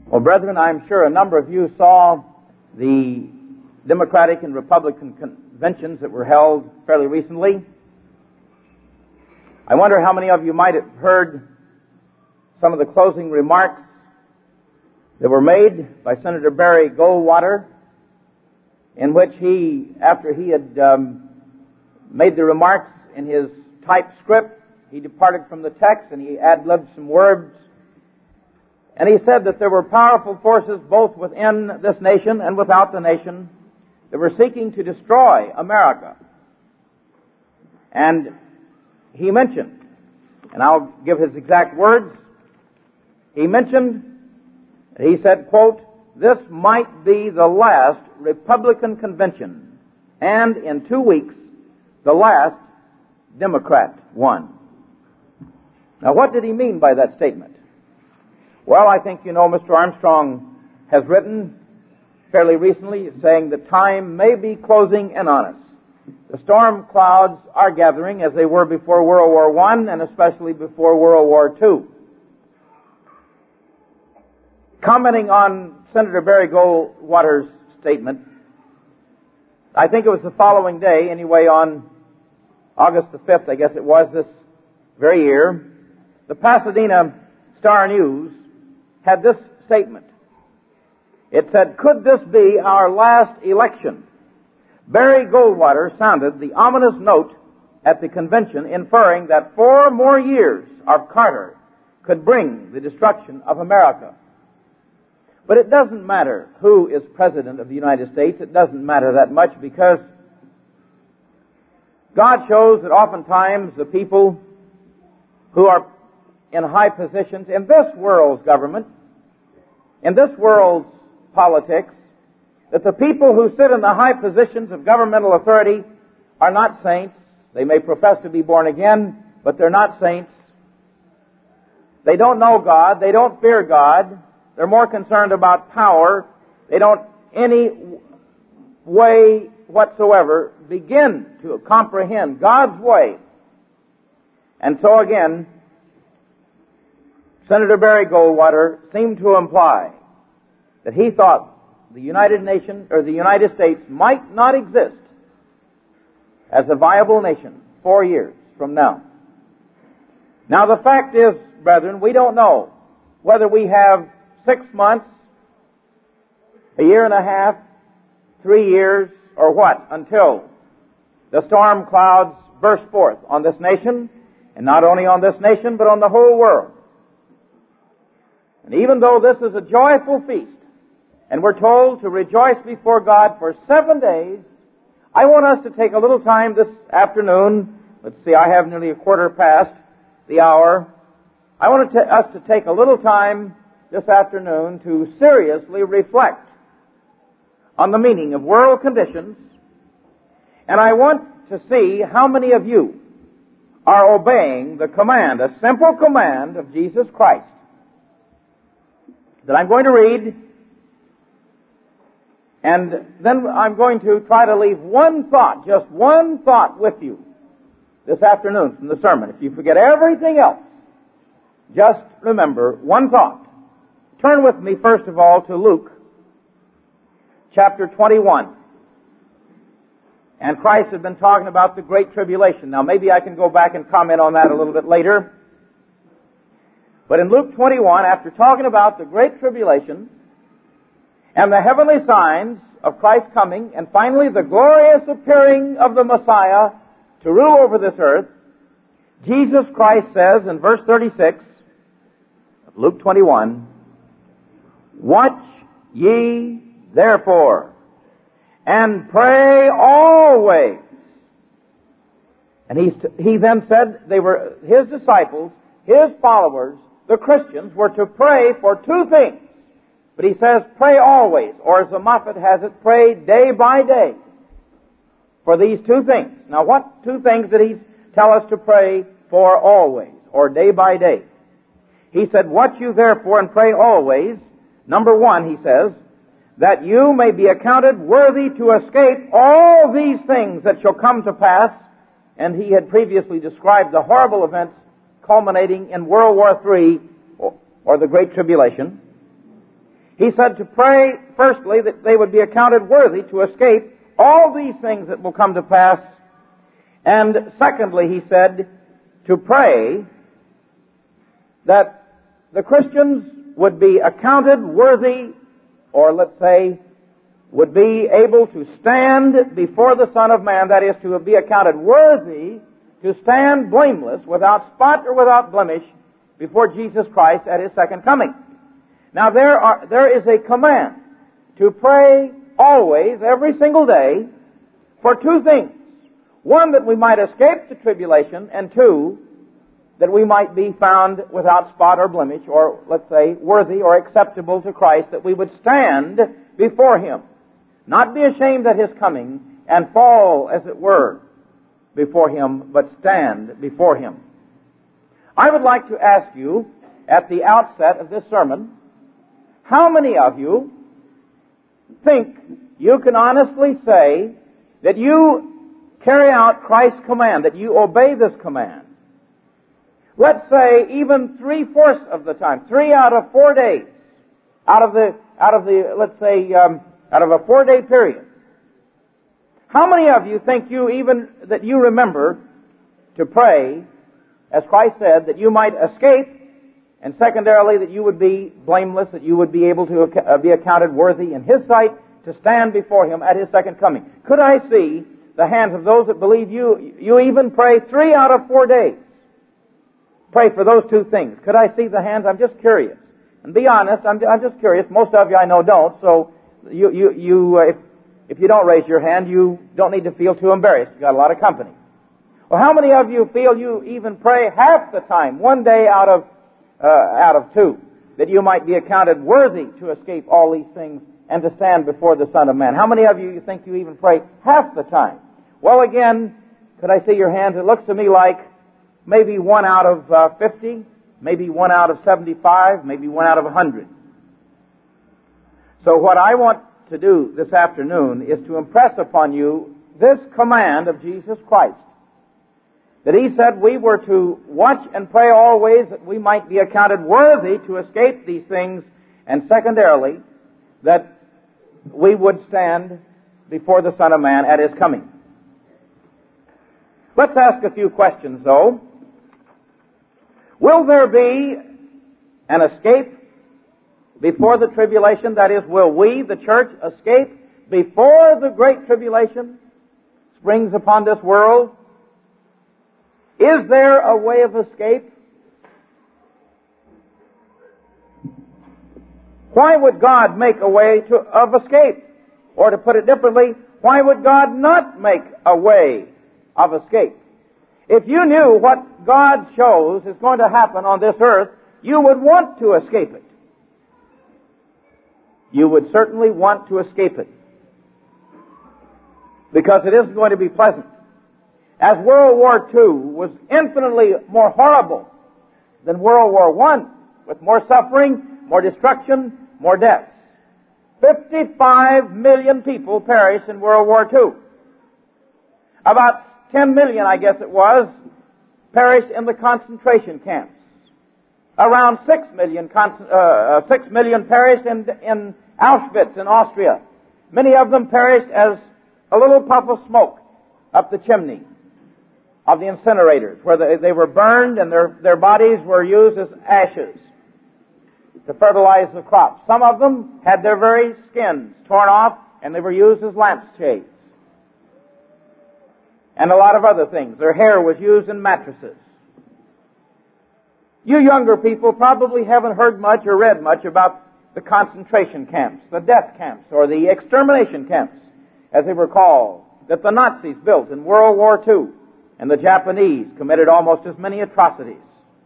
Well, brethren, I'm sure a number of you saw the Democratic and Republican conventions that were held fairly recently. I wonder how many of you might have heard some of the closing remarks that were made by Senator Barry Goldwater, in which he, after he had made the remarks in his typescript, he departed from the text and he ad-libbed some words. And he said that there were powerful forces both within this nation and without the nation that were seeking to destroy America. And he mentioned, and I'll give his exact words, he said, quote, "This might be the last Republican convention, and in 2 weeks, the last Democrat one." Now, what did he mean by that statement? Well, I think you know Mr. Armstrong has written fairly recently saying that time may be closing in on us. The storm clouds are gathering as they were before World War I and especially before World War II. Commenting on Senator Barry Goldwater's statement, I think it was the following day, anyway, on August the 5th, I guess it was, this very year, the Pasadena Star-News had this statement. It said, "Could this be our last election?" Barry Goldwater sounded the ominous note at the convention, inferring that 4 more years of Carter could bring the destruction of America. But it doesn't matter who is President of the United States. It doesn't matter that much, because God shows that oftentimes the people who are in high positions in this world's government, in this world's politics, that the people who sit in the high positions of governmental authority are not saints. They may profess to be born again, but they're not saints. They don't know God. They don't fear God. They're more concerned about power. They don't any way whatsoever begin to comprehend God's way. And so again, Senator Barry Goldwater seemed to imply that he thought the United States might not exist as a viable nation 4 years from now. Now the fact is, brethren, we don't know whether we have 6 months, a year and a half, 3 years, or what, until the storm clouds burst forth on this nation, and not only on this nation, but on the whole world. And even though this is a joyful feast, and we're told to rejoice before God for 7 days, I want us to take a little time this afternoon. Let's see, I have nearly a quarter past the hour. I want us to take a little time this afternoon to seriously reflect on the meaning of world conditions, and I want to see how many of you are obeying the command, a simple command of Jesus Christ, that I'm going to read, and then I'm going to try to leave one thought, just one thought with you this afternoon from the sermon. If you forget everything else, just remember one thought. Turn with me, first of all, to Luke chapter 21. And Christ had been talking about the Great Tribulation. Now, maybe I can go back and comment on that a little bit later. But in Luke 21, after talking about the Great Tribulation and the heavenly signs of Christ's coming, and finally the glorious appearing of the Messiah to rule over this earth, Jesus Christ says in verse 36 of Luke 21, "Watch ye therefore, and pray always." And he then said they were his disciples, his followers, the Christians, were to pray for 2 things. But he says, pray always, or as the Moffat has it, pray day by day for these 2 things. Now, what 2 things did he tell us to pray for always, or day by day? He said, "Watch you therefore and pray always." Number 1, he says, "that you may be accounted worthy to escape all these things that shall come to pass." And he had previously described the horrible events culminating in World War III, or the Great Tribulation. He said to pray, firstly, that they would be accounted worthy to escape all these things that will come to pass. And secondly, he said to pray that the Christians would be accounted worthy, or let's say, would be able to stand before the Son of Man, that is, to be accounted worthy to stand blameless, without spot or without blemish, before Jesus Christ at His second coming. Now there is a command to pray always, every single day, for two things. One, that we might escape the tribulation, and two, that we might be found without spot or blemish, or let's say, worthy or acceptable to Christ, that we would stand before Him. Not be ashamed at His coming and fall, as it were, before Him, but stand before Him. I would like to ask you, at the outset of this sermon, how many of you think you can honestly say that you carry out Christ's command, that you obey this command? Let's say even 3/4 of the time, 3 out of 4 days, out of a 4-day period. How many of you think that you remember to pray, as Christ said, that you might escape, and secondarily that you would be blameless, that you would be able to be accounted worthy in His sight to stand before Him at His second coming? Could I see the hands of those that believe you even pray 3 out of 4 days? Pray for those two things. Could I see the hands? I'm just curious. And be honest, I'm just curious. Most of you I know don't, so if you don't raise your hand, you don't need to feel too embarrassed. You've got a lot of company. Well, how many of you feel you even pray half the time, 1 day out of 2, that you might be accounted worthy to escape all these things and to stand before the Son of Man? How many of you think you even pray half the time? Well, again, could I see your hands? It looks to me like maybe 1 out of 50, maybe 1 out of 75, maybe 1 out of 100. So what I want to do this afternoon is to impress upon you this command of Jesus Christ, that He said we were to watch and pray always that we might be accounted worthy to escape these things, and secondarily, that we would stand before the Son of Man at His coming. Let's ask a few questions, though. Will there be an escape before the tribulation? That is, will we, the church, escape before the great tribulation springs upon this world? Is there a way of escape? Why would God make a way of escape? Or to put it differently, why would God not make a way of escape? If you knew what God shows is going to happen on this earth, you would want to escape it. You would certainly want to escape it, because it isn't going to be pleasant. As World War II was infinitely more horrible than World War I, with more suffering, more destruction, more deaths. 55 million people perished in World War II. About 10 million, I guess it was, perished in the concentration camps. Around 6 million perished in Auschwitz in Austria. Many of them perished as a little puff of smoke up the chimney of the incinerators, where they were burned and their bodies were used as ashes to fertilize the crops. Some of them had their very skins torn off and they were used as lampshades. And a lot of other things. Their hair was used in mattresses. You younger people probably haven't heard much or read much about the concentration camps, the death camps, or the extermination camps, as they were called, that the Nazis built in World War II, and the Japanese committed almost as many atrocities.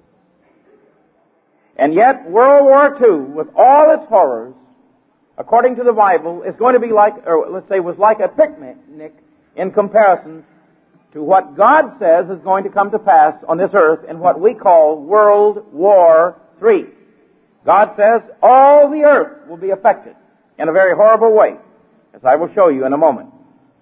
And yet, World War II, with all its horrors, according to the Bible, is going to be like, or let's say was like a picnic in comparison to what God says is going to come to pass on this earth in what we call World War III. God says all the earth will be affected in a very horrible way, as I will show you in a moment.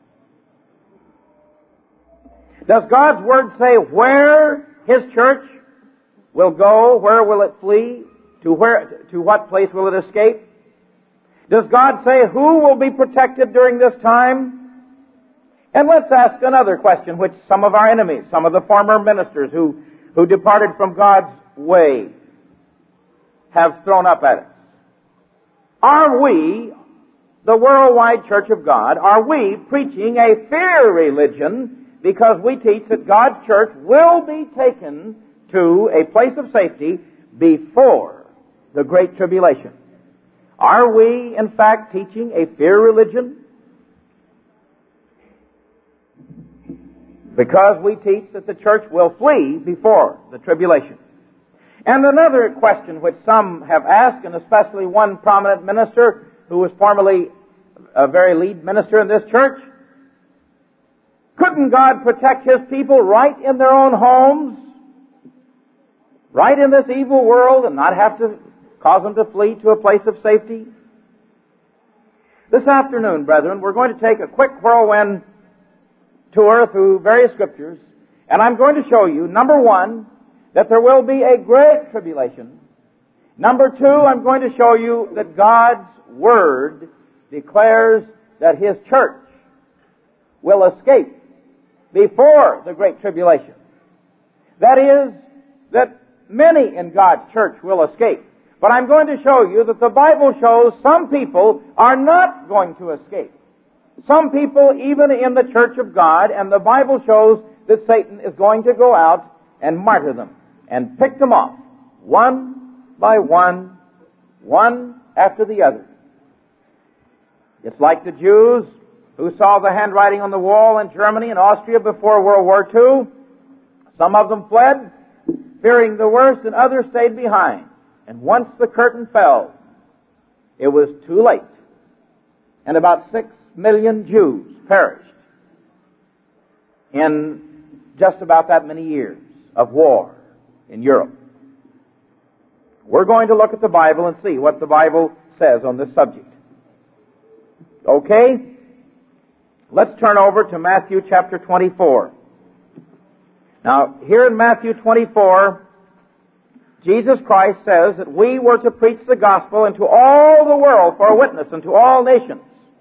Does God's Word say where His church will go? Where will it flee? To what place will it escape? Does God say who will be protected during this time? And let's ask another question, which some of our enemies, some of the former ministers who departed from God's way, have thrown up at us. Are we, the worldwide Church of God, are we preaching a fear religion because we teach that God's church will be taken to a place of safety before the Great Tribulation? Are we, in fact, teaching a fear religion? Because we teach that the church will flee before the tribulation. And another question which some have asked, and especially one prominent minister who was formerly a very lead minister in this church, couldn't God protect His people right in their own homes, right in this evil world, and not have to cause them to flee to a place of safety? This afternoon, brethren, we're going to take a quick whirlwind tour through various scriptures, and I'm going to show you, number one, that there will be a great tribulation. Number two, I'm going to show you that God's Word declares that His church will escape before the great tribulation. That is, that many in God's church will escape. But I'm going to show you that the Bible shows some people are not going to escape. Some people even in the church of God, and the Bible shows that Satan is going to go out and martyr them and pick them off one by one, one after the other. It's like the Jews who saw the handwriting on the wall in Germany and Austria before World War II. Some of them fled, fearing the worst, and others stayed behind. And once the curtain fell, it was too late. And about 6 million Jews perished in just about that many years of war in Europe. We're going to look at the Bible and see what the Bible says on this subject. Okay? Let's turn over to Matthew chapter 24. Now, here in Matthew 24, Jesus Christ says that we were to preach the gospel into all the world for a witness unto all nations.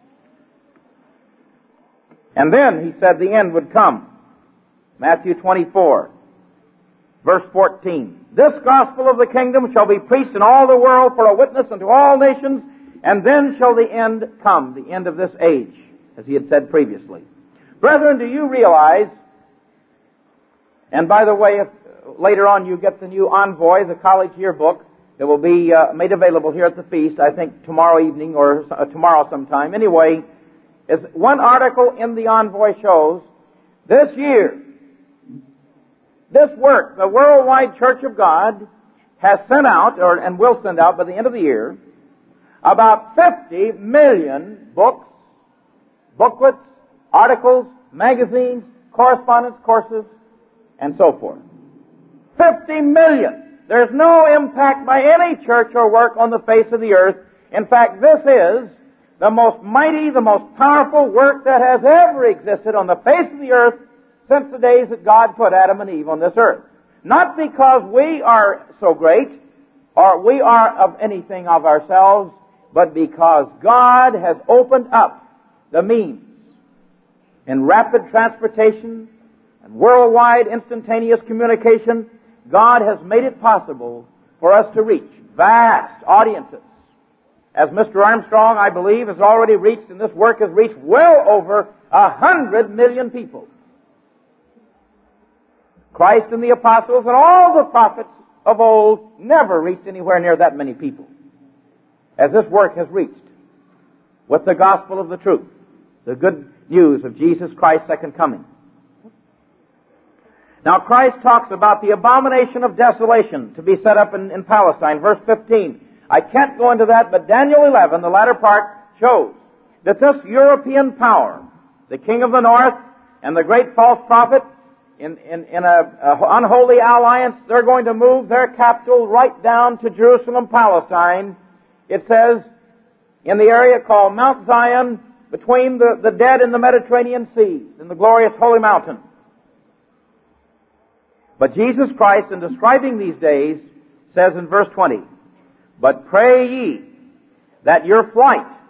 And then he said the end would come. Matthew 24, verse 14. This gospel of the kingdom shall be preached in all the world for a witness unto all nations, and then shall the end come, the end of this age, as he had said previously. Brethren, do you realize, and by the way, if later on you get the new Envoy, the college yearbook, that will be made available here at the feast, I think tomorrow evening or tomorrow sometime. Anyway, as one article in the Envoy shows, this year, this work, the worldwide Church of God, has sent out, and will send out by the end of the year, about 50 million books, booklets, articles, magazines, correspondence courses, and so forth. 50 million. There's no impact by any church or work on the face of the earth. In fact, this is the most mighty, the most powerful work that has ever existed on the face of the earth since the days that God put Adam and Eve on this earth. Not because we are so great, or we are of anything of ourselves, but because God has opened up the means in rapid transportation and worldwide instantaneous communication. God has made it possible for us to reach vast audiences. As Mr. Armstrong, I believe, has already reached, and this work has reached well over 100 million people. Christ and the apostles and all the prophets of old never reached anywhere near that many people as this work has reached with the gospel of the truth, the good news of Jesus Christ's second coming. Now, Christ talks about the abomination of desolation to be set up in Palestine, verse 15. I can't go into that, but Daniel 11, the latter part, shows that this European power, the king of the north and the great false prophet, in an unholy alliance, they're going to move their capital right down to Jerusalem, Palestine. It says, in the area called Mount Zion, between the dead and the Mediterranean Sea, in the glorious holy mountain. But Jesus Christ, in describing these days, says in verse 20, But pray ye that your flight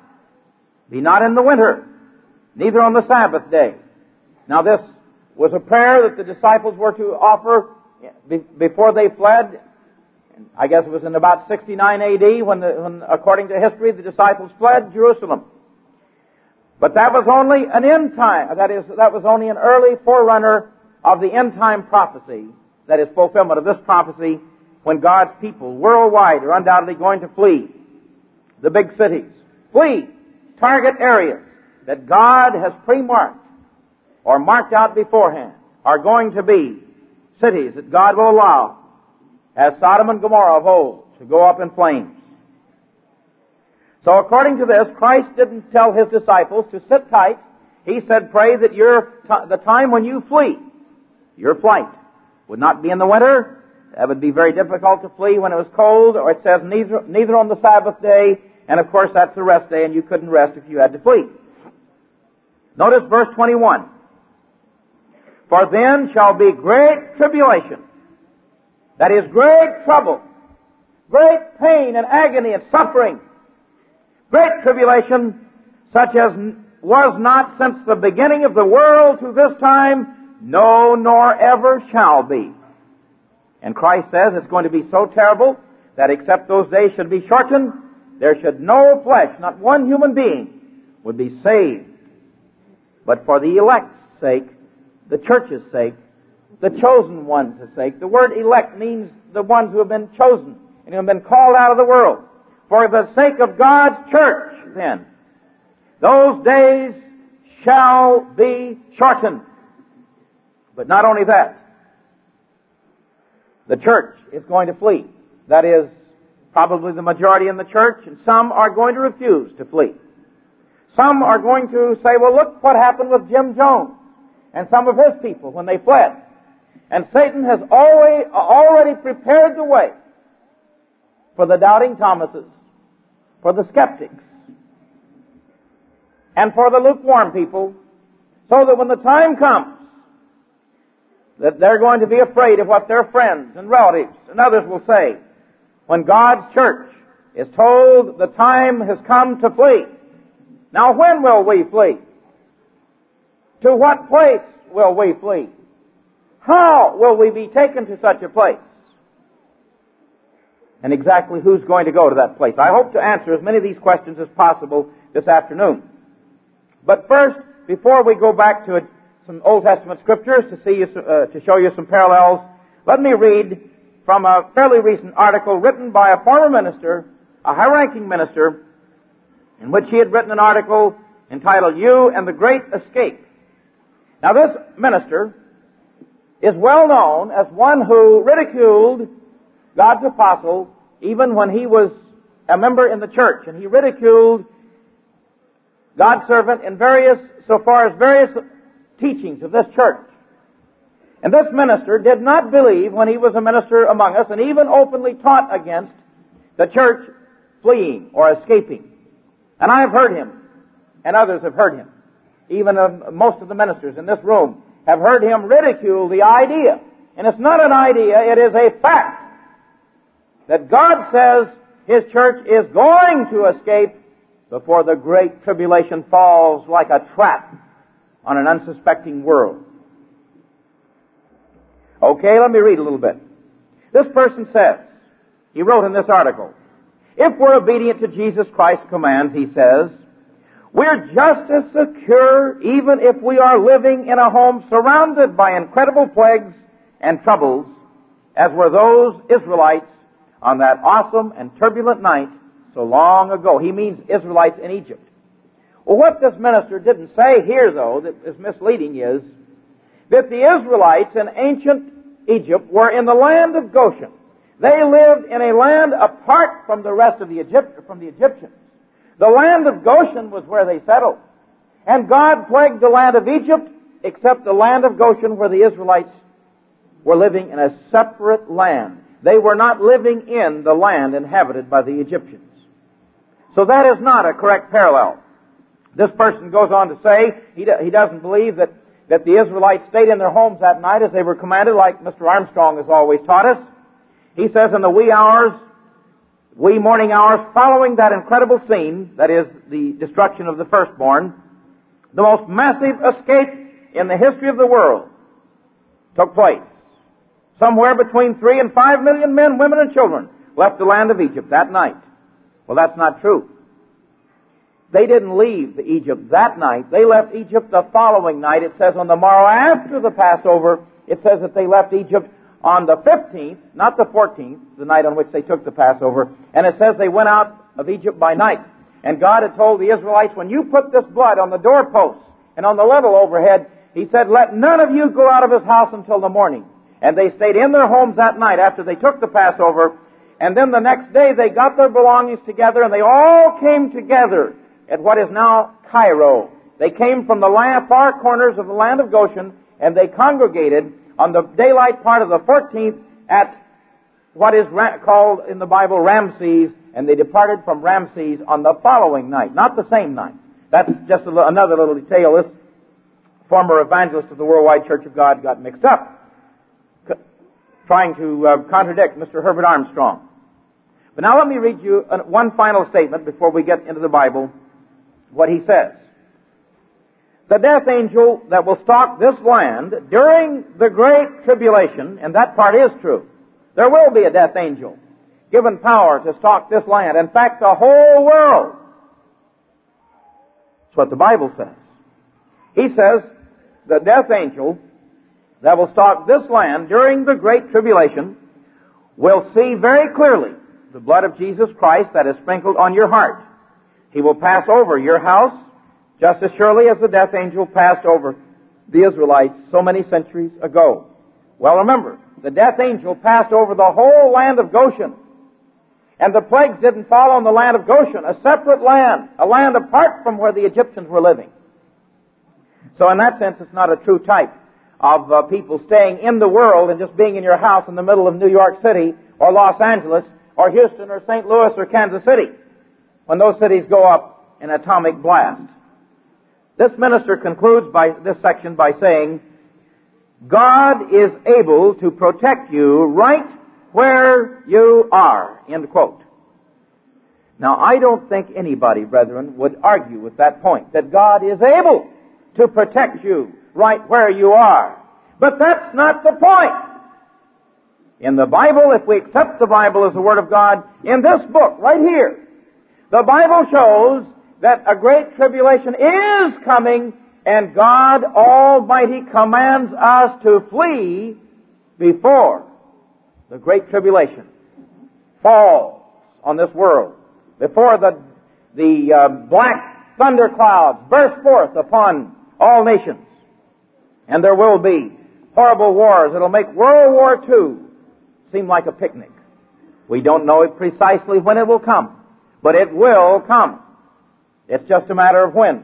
Be not in the winter, neither on the Sabbath day. Now this was a prayer that the disciples were to offer before they fled. I guess it was in about 69 A.D. when according to history, the disciples fled Jerusalem. But that was only an end time. That was only an early forerunner of the end time prophecy. That is fulfillment of this prophecy when God's people worldwide are undoubtedly going to flee the big cities. Flee target areas that God has pre-marked or marked out beforehand are going to be cities that God will allow, as Sodom and Gomorrah of old, to go up in flames. So according to this, Christ didn't tell His disciples to sit tight. He said, pray that the time when you flee, your flight, would not be in the winter. That would be very difficult to flee when it was cold, or it says neither on the Sabbath day, and of course that's the rest day, and you couldn't rest if you had to flee. Notice verse 21. For then shall be great tribulation. That is great trouble, great pain and agony and suffering. Great tribulation, such as was not since the beginning of the world to this time, no, nor ever shall be. And Christ says it's going to be so terrible that except those days should be shortened, there should no flesh, not one human being, would be saved. But for the elect's sake, the church's sake, the chosen ones' sake. The word elect means the ones who have been chosen and who have been called out of the world. For the sake of God's church, then, those days shall be shortened. But not only that, the church is going to flee. That is, probably the majority in the church, and some are going to refuse to flee. Some are going to say, well, look what happened with Jim Jones and some of his people when they fled. And Satan has already prepared the way for the doubting Thomases, for the skeptics, and for the lukewarm people, so that when the time comes, that they're going to be afraid of what their friends and relatives and others will say when God's church is told the time has come to flee. Now when will we flee? To what place will we flee? How will we be taken to such a place? And exactly who's going to go to that place? I hope to answer as many of these questions as possible this afternoon. But first, before we go back to some Old Testament scriptures to show you some parallels, let me read from a fairly recent article written by a former minister, a high-ranking minister, in which he had written an article entitled, You and the Great Escape. Now this minister is well known as one who ridiculed God's apostle even when he was a member in the church, and he ridiculed God's servant in various teachings of this church. And this minister did not believe when he was a minister among us, and even openly taught against the church fleeing or escaping. And I have heard him, and others have heard him. Even most of the ministers in this room have heard him ridicule the idea. And it's not an idea, it is a fact that God says His church is going to escape before the great tribulation falls like a trap on an unsuspecting world. Okay, let me read a little bit. This person says, he wrote in this article, if we're obedient to Jesus Christ's commands, he says, we're just as secure even if we are living in a home surrounded by incredible plagues and troubles as were those Israelites on that awesome and turbulent night so long ago. He means Israelites in Egypt. Well, what this minister didn't say here, though, that is misleading, is that the Israelites in ancient Egypt were in the land of Goshen. They lived in a land apart from the rest of the Egyptians. The land of Goshen was where they settled. And God plagued the land of Egypt, except the land of Goshen where the Israelites were living in a separate land. They were not living in the land inhabited by the Egyptians. So that is not a correct parallel. This person goes on to say he doesn't believe that the Israelites stayed in their homes that night as they were commanded, like Mr. Armstrong has always taught us. He says in the wee hours wee morning hours following that incredible scene, that is, the destruction of the firstborn, the most massive escape in the history of the world took place. Somewhere between 3 and 5 million men, women, and children left the land of Egypt that night. Well, that's not true. They didn't leave Egypt that night. They left Egypt the following night. It says on the morrow after the Passover, it says that they left Egypt on the 15th, not the 14th, the night on which they took the Passover. And it says they went out of Egypt by night. And God had told the Israelites, when you put this blood on the doorposts and on the level overhead, He said, let none of you go out of his house until the morning. And they stayed in their homes that night after they took the Passover. And then the next day they got their belongings together and they all came together at what is now Cairo. They came from the far corners of the land of Goshen, and they congregated on the daylight part of the 14th at what is called in the Bible Ramses, and they departed from Ramses on the following night, not the same night. That's just another little detail. This former evangelist of the Worldwide Church of God got mixed up, trying to contradict Mr. Herbert Armstrong. But now let me read you one final statement before we get into the Bible, what he says. The death angel that will stalk this land during the great tribulation, and that part is true. There will be a death angel given power to stalk this land. In fact, the whole world. That's what the Bible says. He says the death angel that will stalk this land during the great tribulation will see very clearly the blood of Jesus Christ that is sprinkled on your heart. He will pass over your house just as surely as the death angel passed over the Israelites so many centuries ago. Well, remember, the death angel passed over the whole land of Goshen. And the plagues didn't fall on the land of Goshen, a separate land, a land apart from where the Egyptians were living. So in that sense, it's not a true type of people staying in the world and just being in your house in the middle of New York City or Los Angeles or Houston or St. Louis or Kansas City when those cities go up in atomic blast. This minister concludes this section by saying, God is able to protect you right where you are, end quote. Now, I don't think anybody, brethren, would argue with that point, that God is able to protect you right where you are. But that's not the point. In the Bible, if we accept the Bible as the Word of God, in this book, right here, the Bible shows that a great tribulation is coming, and God Almighty commands us to flee before the great tribulation falls on this world, before the black thunder clouds burst forth upon all nations. And there will be horrible wars that'll make World War II seem like a picnic. We don't know precisely when it will come, but it will come. It's just a matter of when.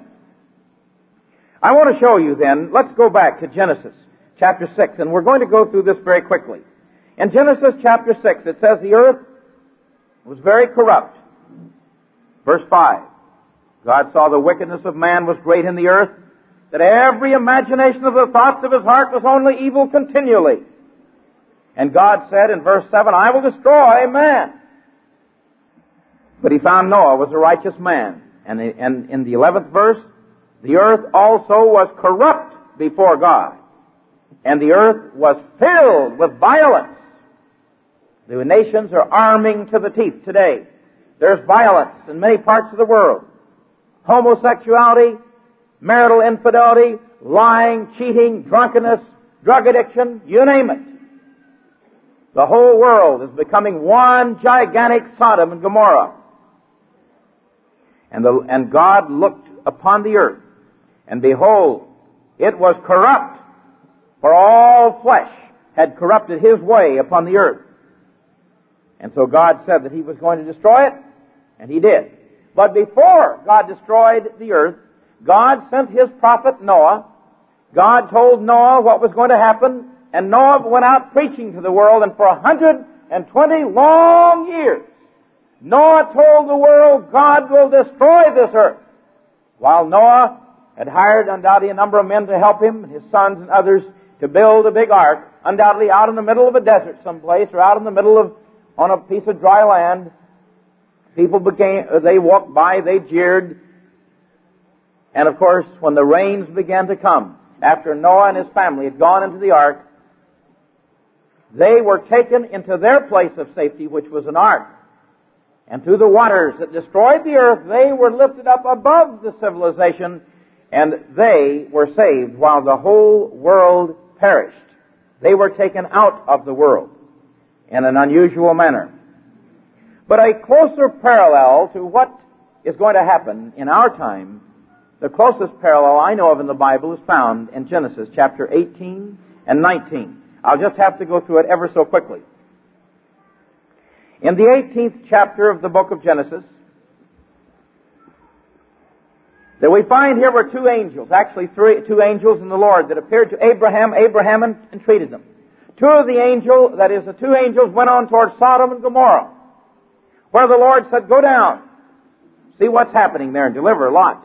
I want to show you then, let's go back to Genesis chapter 6, and we're going to go through this very quickly. In Genesis chapter 6, it says the earth was very corrupt. Verse 5, God saw the wickedness of man was great in the earth, that every imagination of the thoughts of his heart was only evil continually. And God said in verse 7, I will destroy man. But he found Noah was a righteous man. And in the 11th verse, the earth also was corrupt before God, and the earth was filled with violence. The nations are arming to the teeth today. There's violence in many parts of the world. Homosexuality, marital infidelity, lying, cheating, drunkenness, drug addiction, you name it. The whole world is becoming one gigantic Sodom and Gomorrah. And God looked upon the earth, and behold, it was corrupt, for all flesh had corrupted his way upon the earth. And so God said that he was going to destroy it, and he did. But before God destroyed the earth, God sent his prophet Noah. God told Noah what was going to happen, and Noah went out preaching to the world, and for 120 long years, Noah told the world, God will destroy this earth. While Noah had hired undoubtedly a number of men to help him, his sons and others, to build a big ark, undoubtedly out in the middle of a desert someplace, or out in the middle of, on a piece of dry land, They walked by, they jeered. And of course, when the rains began to come, after Noah and his family had gone into the ark, they were taken into their place of safety, which was an ark. And through the waters that destroyed the earth, they were lifted up above the civilization, and they were saved while the whole world perished. They were taken out of the world in an unusual manner. But a closer parallel to what is going to happen in our time, the closest parallel I know of in the Bible is found in Genesis chapter 18 and 19. I'll just have to go through it ever so quickly. In the 18th chapter of the book of Genesis, that we find here were two angels, actually two angels in the Lord that appeared to Abraham. Abraham entreated them. Two angels went on toward Sodom and Gomorrah, where the Lord said, "Go down, see what's happening there, and deliver Lot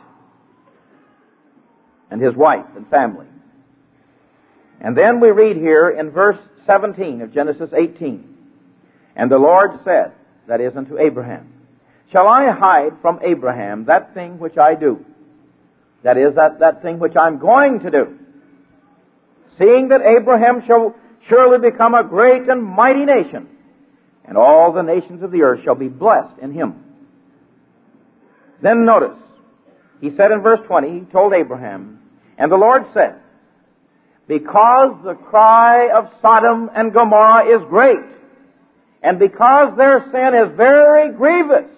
and his wife and family." And then we read here in verse 17 of Genesis 18, "And the Lord said," that is unto Abraham, "Shall I hide from Abraham that thing which I do?" That is, that thing which I'm going to do. "Seeing that Abraham shall surely become a great and mighty nation, and all the nations of the earth shall be blessed in him." Then notice, he said in verse 20, he told Abraham, "And the Lord said, because the cry of Sodom and Gomorrah is great, and because their sin is very grievous,"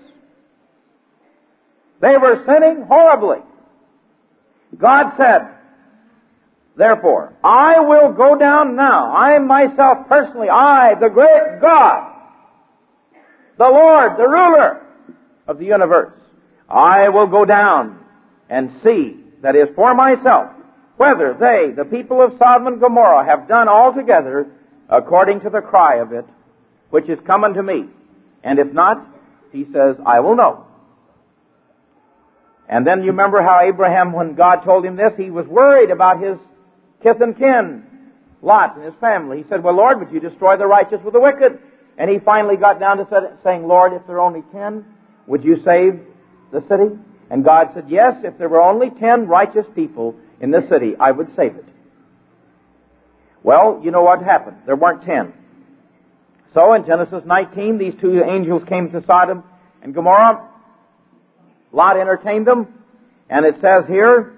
they were sinning horribly. God said, "Therefore, I will go down now, I myself personally, I, the great God, the Lord, the ruler of the universe, I will go down and see," that is, for myself, "whether they, the people of Sodom and Gomorrah, have done altogether according to the cry of it, which is come unto me. And if not," he says, "I will know." And then you remember how Abraham, when God told him this, he was worried about his kith and kin, Lot and his family. He said, "Well, Lord, would you destroy the righteous with the wicked?" And he finally got down to saying, "Lord, if there are only 10, would you save the city?" And God said, "Yes, if there were only 10 righteous people in this city, I would save it." Well, you know what happened. There weren't 10. So in Genesis 19, these two angels came to Sodom and Gomorrah. Lot entertained them, and it says here,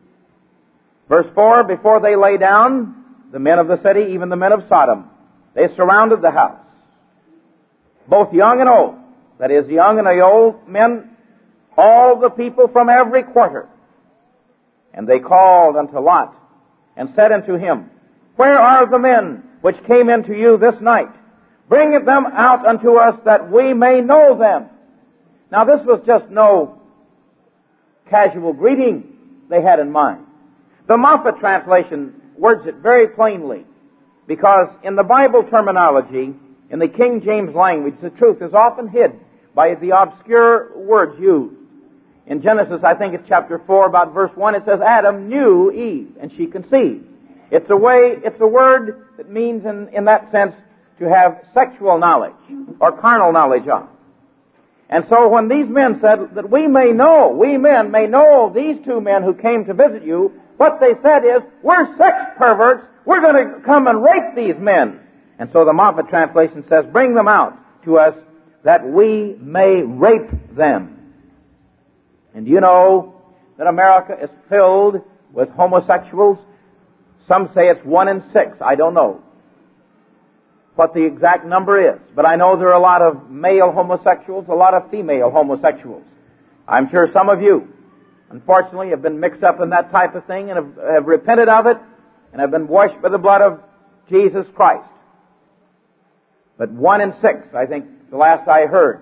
verse 4, "Before they lay down, the men of the city, even the men of Sodom, they surrounded the house, both young and old," that is, young and the old men, "all the people from every quarter. And they called unto Lot, and said unto him, Where are the men which came into you this night? Bring them out unto us, that we may know them." Now this was just no casual greeting they had in mind. The Moffat translation words it very plainly, because in the Bible terminology, in the King James language, the truth is often hid by the obscure words used. In Genesis, I think it's chapter 4, about verse 1, it says, "Adam knew Eve, and she conceived." It's a word that means in that sense to have sexual knowledge or carnal knowledge of. And so when these men said that we men may know these two men who came to visit you, what they said is, "We're sex perverts, we're going to come and rape these men." And so the Moffat translation says, "Bring them out to us, that we may rape them." And do you know that America is filled with homosexuals? Some say it's 1 in 6. I don't know what the exact number is, but I know there are a lot of male homosexuals, a lot of female homosexuals. I'm sure some of you, unfortunately, have been mixed up in that type of thing and have repented of it and have been washed by the blood of Jesus Christ. But 1 in 6, I think, the last I heard.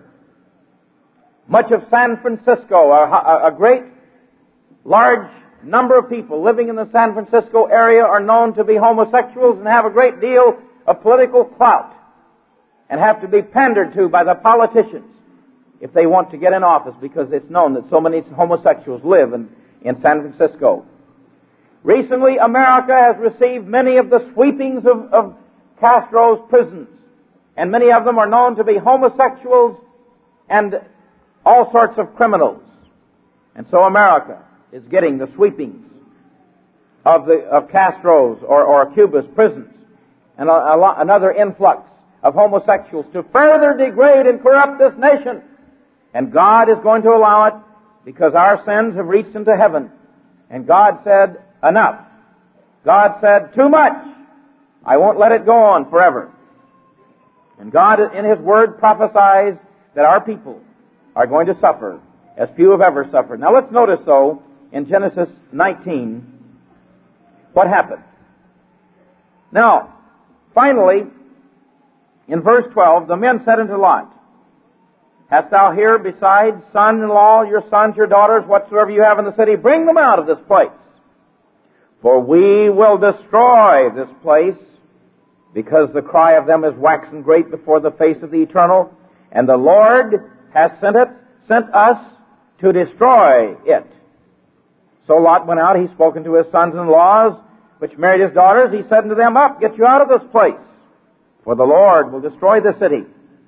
Much of San Francisco, a great, large number of people living in the San Francisco area are known to be homosexuals and have a great deal of political clout and have to be pandered to by the politicians if they want to get in office, because it's known that so many homosexuals live in San Francisco. Recently, America has received many of the sweepings of Castro's prisons, and many of them are known to be homosexuals and all sorts of criminals. And so America is getting the sweepings of Castro's or Cuba's prisons, and another influx of homosexuals to further degrade and corrupt this nation. And God is going to allow it because our sins have reached into heaven. And God said, enough. God said, too much. I won't let it go on forever. And God in His Word prophesies that our people are going to suffer as few have ever suffered. Now let's notice, though, in Genesis 19, what happened. Now, finally, in verse 12, the men said unto Lot, hast thou here besides son-in-law, your sons, your daughters, whatsoever you have in the city, bring them out of this place. For we will destroy this place, because the cry of them is waxen great before the face of the Eternal, and the Lord has sent us to destroy it. So Lot went out, he spoke unto his sons-in-laws, which married his daughters. He said unto them, up, get you out of this place, for the Lord will destroy the city.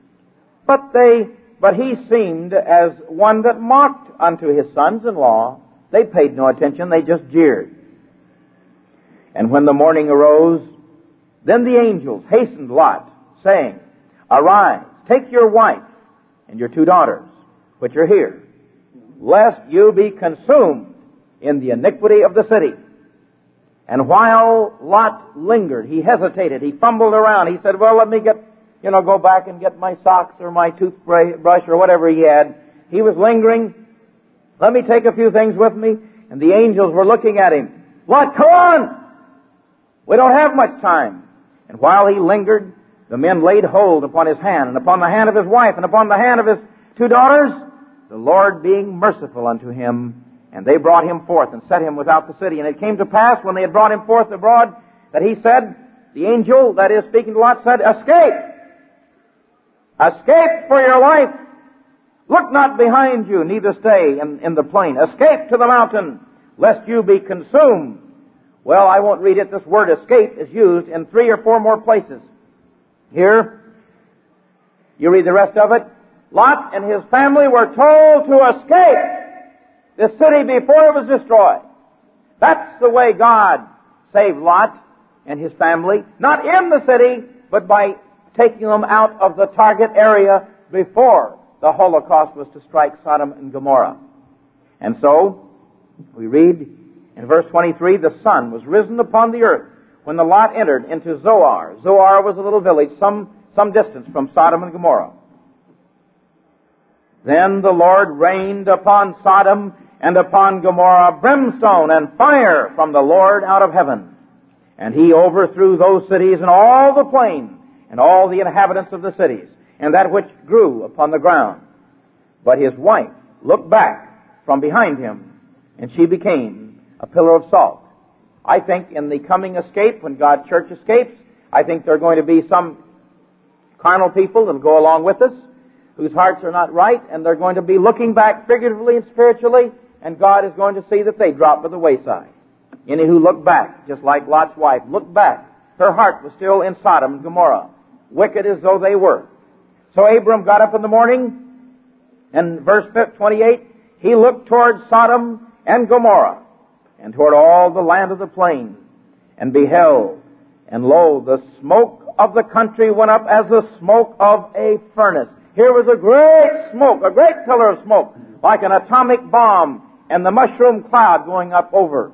But he seemed as one that mocked unto his sons-in-law. They paid no attention, they just jeered. And when the morning arose, then the angels hastened Lot, saying, arise, take your wife and your 2 daughters, which are here, lest you be consumed in the iniquity of the city. And while Lot lingered, he hesitated, he fumbled around, he said, well, let me go back and get my socks or my toothbrush or whatever he had. He was lingering. Let me take a few things with me. And the angels were looking at him. Lot, come on! We don't have much time. And while he lingered, the men laid hold upon his hand, and upon the hand of his wife, and upon the hand of his 2 daughters, the Lord being merciful unto him. And they brought him forth and set him without the city. And it came to pass, when they had brought him forth abroad, that he said, the angel that is speaking to Lot said, escape! Escape for your life! Look not behind you, neither stay in the plain. Escape to the mountain, lest you be consumed. Well, I won't read it. This word escape is used in 3 or 4 more places. Here, you read the rest of it. Lot and his family were told to escape the city before it was destroyed. That's the way God saved Lot and his family. Not in the city, but by taking them out of the target area before the Holocaust was to strike Sodom and Gomorrah. And so, we read in verse 23, the sun was risen upon the earth when the Lot entered into Zoar. Zoar was a little village some distance from Sodom and Gomorrah. Then the Lord rained upon Sodom and upon Gomorrah brimstone and fire from the Lord out of heaven. And he overthrew those cities and all the plain and all the inhabitants of the cities and that which grew upon the ground. But his wife looked back from behind him, and she became a pillar of salt. I think in the coming escape, when God's church escapes, I think there are going to be some carnal people that will go along with us, whose hearts are not right, and they're going to be looking back figuratively and spiritually, and God is going to see that they drop by the wayside. Any who look back, just like Lot's wife, looked back. Her heart was still in Sodom and Gomorrah, wicked as though they were. So Abram got up in the morning, and verse 28, he looked toward Sodom and Gomorrah, and toward all the land of the plain, and beheld, and lo, the smoke of the country went up as the smoke of a furnace. Here was a great smoke, a great pillar of smoke, like an atomic bomb, and the mushroom cloud going up over.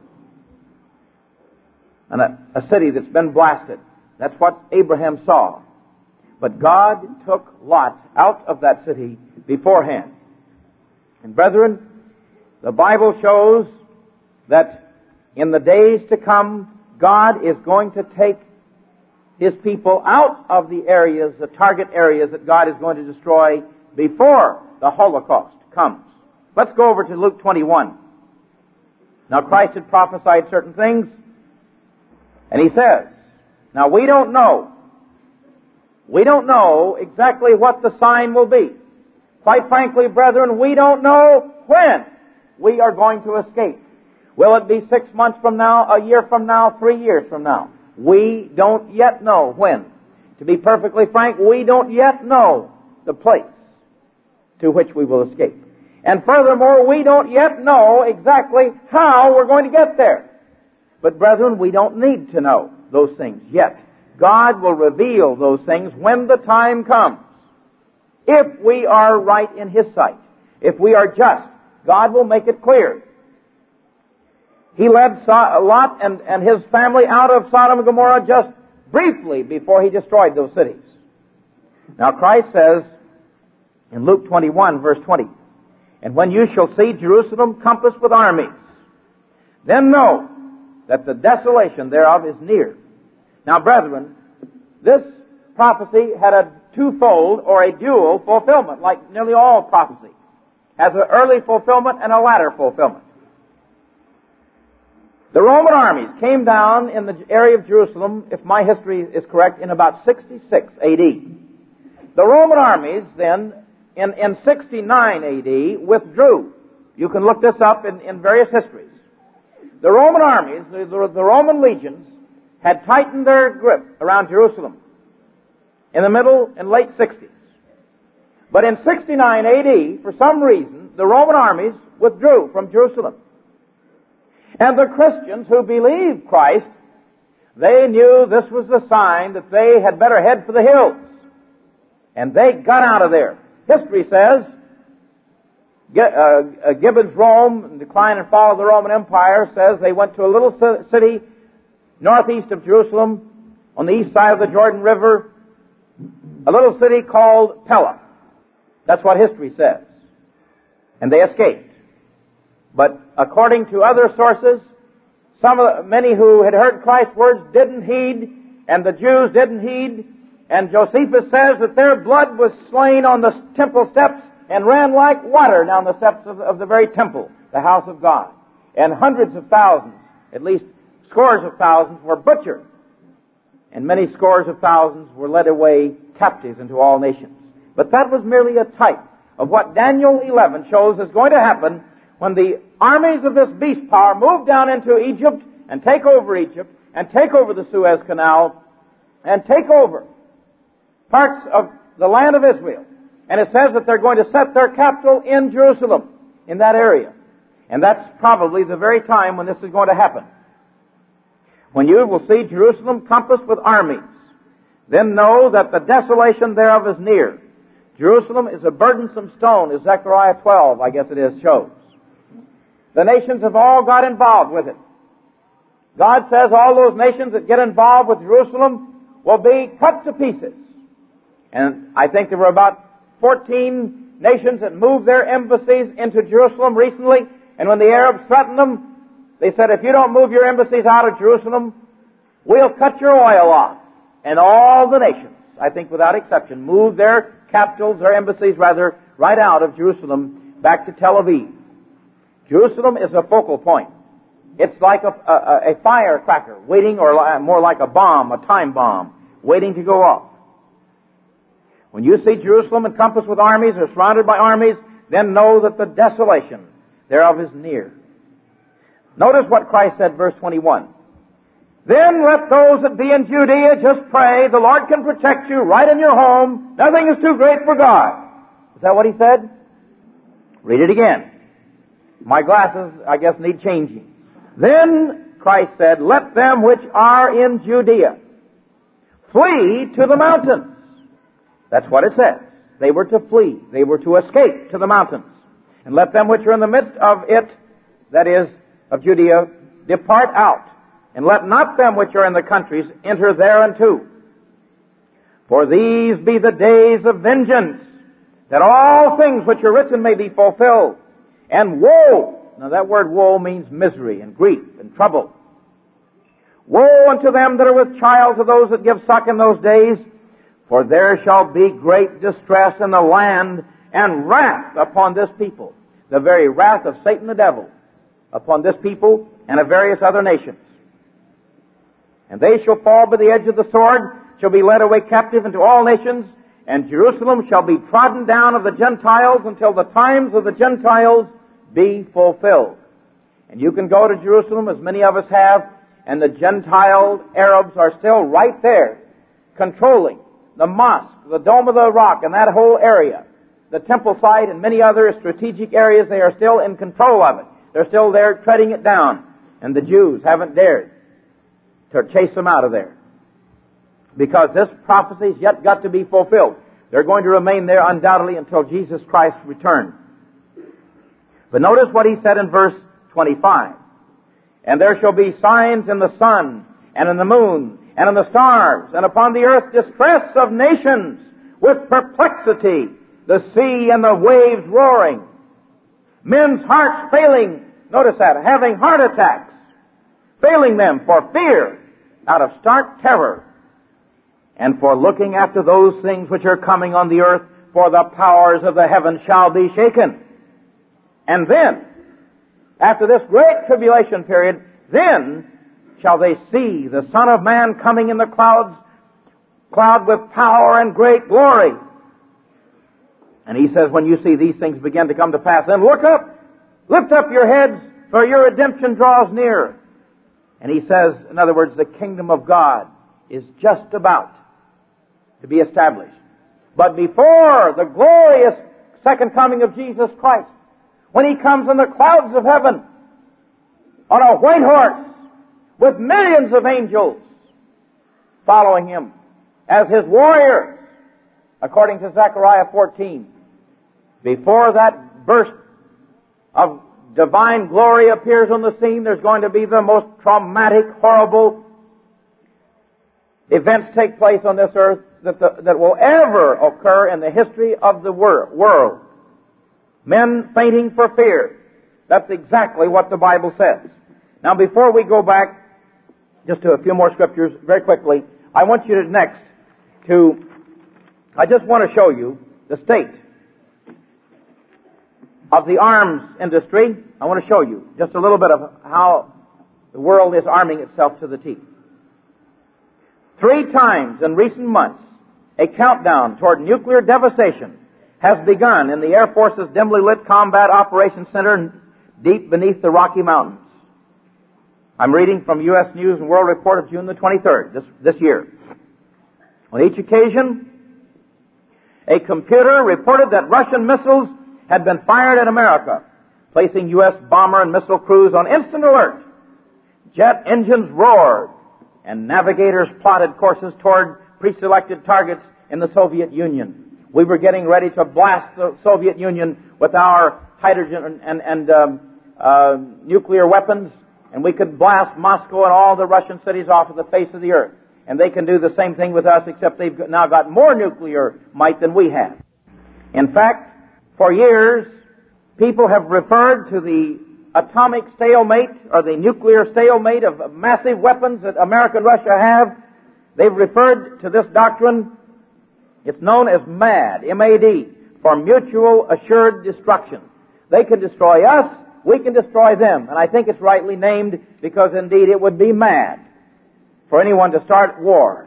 And a city that's been blasted. That's what Abraham saw. But God took Lot out of that city beforehand. And brethren, the Bible shows that in the days to come, God is going to take His people out of the areas, the target areas that God is going to destroy before the Holocaust comes. Let's go over to Luke 21. Now Christ had prophesied certain things, and He says, now we don't know exactly what the sign will be. Quite frankly, brethren, we don't know when we are going to escape. Will it be 6 months from now, a year from now, 3 years from now? We don't yet know when. To be perfectly frank, we don't yet know the place to which we will escape. And furthermore, we don't yet know exactly how we're going to get there. But brethren, we don't need to know those things yet. God will reveal those things when the time comes. If we are right in His sight, if we are just, God will make it clear. He led Lot and his family out of Sodom and Gomorrah just briefly before He destroyed those cities. Now Christ says in Luke 21, verse 20, "And when you shall see Jerusalem compassed with armies, then know that the desolation thereof is near." Now, brethren, this prophecy had a twofold or a dual fulfillment, like nearly all prophecy. Has an early fulfillment and a latter fulfillment. The Roman armies came down in the area of Jerusalem, if my history is correct, in about 66 A.D. The Roman armies then, in 69 A.D., withdrew. You can look this up in various histories. The Roman armies, the Roman legions, had tightened their grip around Jerusalem in the middle and late 60s. But in 69 A.D., for some reason, the Roman armies withdrew from Jerusalem. And the Christians who believed Christ, they knew this was the sign that they had better head for the hills. And they got out of there. History says, Gibbon's Rome, Decline and Fall of the Roman Empire, says they went to a little city northeast of Jerusalem on the east side of the Jordan River, a little city called Pella. That's what history says. And they escaped. But according to other sources, many who had heard Christ's words didn't heed, and the Jews didn't heed, and Josephus says that their blood was slain on the temple steps and ran like water down the steps of the very temple, the house of God. And hundreds of thousands, at least scores of thousands, were butchered. And many scores of thousands were led away captives into all nations. But that was merely a type of what Daniel 11 shows is going to happen when the armies of this beast power move down into Egypt and take over Egypt and take over the Suez Canal and take over parts of the land of Israel. And it says that they're going to set their capital in Jerusalem, in that area. And that's probably the very time when this is going to happen. When you will see Jerusalem compassed with armies, then know that the desolation thereof is near. Jerusalem is a burdensome stone, as Zechariah 12, I guess it is, shows. The nations have all got involved with it. God says all those nations that get involved with Jerusalem will be cut to pieces. And I think there were about 14 nations that moved their embassies into Jerusalem recently, and when the Arabs threatened them, they said, if you don't move your embassies out of Jerusalem, we'll cut your oil off. And all the nations, I think without exception, moved their capitals, their embassies rather, right out of Jerusalem back to Tel Aviv. Jerusalem is a focal point. It's like a firecracker waiting, or more like a bomb, a time bomb, waiting to go off. When you see Jerusalem encompassed with armies or surrounded by armies, then know that the desolation thereof is near. Notice what Christ said, verse 21. Then let those that be in Judea just pray. The Lord can protect you right in your home. Nothing is too great for God. Is that what He said? Read it again. My glasses, I guess, need changing. Then Christ said, let them which are in Judea flee to the mountains. That's what it says. They were to flee. They were to escape to the mountains. And let them which are in the midst of it, that is, of Judea, depart out. And let not them which are in the countries enter thereunto. For these be the days of vengeance, that all things which are written may be fulfilled. And woe! Now that word woe means misery and grief and trouble. Woe unto them that are with child, to those that give suck in those days, for there shall be great distress in the land, and wrath upon this people, the very wrath of Satan the devil, upon this people and of various other nations. And they shall fall by the edge of the sword, shall be led away captive into all nations, and Jerusalem shall be trodden down of the Gentiles until the times of the Gentiles be fulfilled. And you can go to Jerusalem, as many of us have, and the Gentile Arabs are still right there, controlling the mosque, the Dome of the Rock, and that whole area. the temple site and many other strategic areas, they are still in control of it. They're still there treading it down. And the Jews haven't dared to chase them out of there. Because this prophecy's yet got to be fulfilled. They're going to remain there undoubtedly until Jesus Christ returns. But notice what he said in verse 25. And there shall be signs in the sun, and in the moon, and in the stars, and upon the earth distress of nations, with perplexity, the sea and the waves roaring, men's hearts failing, notice that, having heart attacks, failing them for fear, out of stark terror, and for looking after those things which are coming on the earth, for the powers of the heavens shall be shaken. And then, after this great tribulation period, then shall they see the Son of Man coming in the cloud with power and great glory. And he says, when you see these things begin to come to pass, then look up, lift up your heads, for your redemption draws near. And he says, in other words, the kingdom of God is just about to be established. But before the glorious second coming of Jesus Christ, when he comes in the clouds of heaven, on a white horse, with millions of angels following him as his warriors, according to Zechariah 14. Before that burst of divine glory appears on the scene, there's going to be the most traumatic, horrible events take place on this earth that will ever occur in the history of the world. Men fainting for fear. That's exactly what the Bible says. Now, before we go back just to a few more scriptures very quickly, I want you to I just want to show you the state of the arms industry. I want to show you just a little bit of how the world is arming itself to the teeth. 3 times in recent months, a countdown toward nuclear devastation has begun in the Air Force's dimly lit Combat Operations Center deep beneath the Rocky Mountains. I'm reading from U.S. News and World Report of June the 23rd, this year. On each occasion, a computer reported that Russian missiles had been fired at America, placing U.S. bomber and missile crews on instant alert. Jet engines roared, and navigators plotted courses toward pre-selected targets in the Soviet Union. We were getting ready to blast the Soviet Union with our hydrogen and nuclear weapons, and we could blast Moscow and all the Russian cities off of the face of the earth. And they can do the same thing with us, except they've now got more nuclear might than we have. In fact, for years, people have referred to the atomic stalemate or the nuclear stalemate of massive weapons that America and Russia have. They've referred to this doctrine. It's known as MAD, M-A-D, for mutual assured destruction. They can destroy us, we can destroy them. And I think it's rightly named because indeed it would be mad for anyone to start war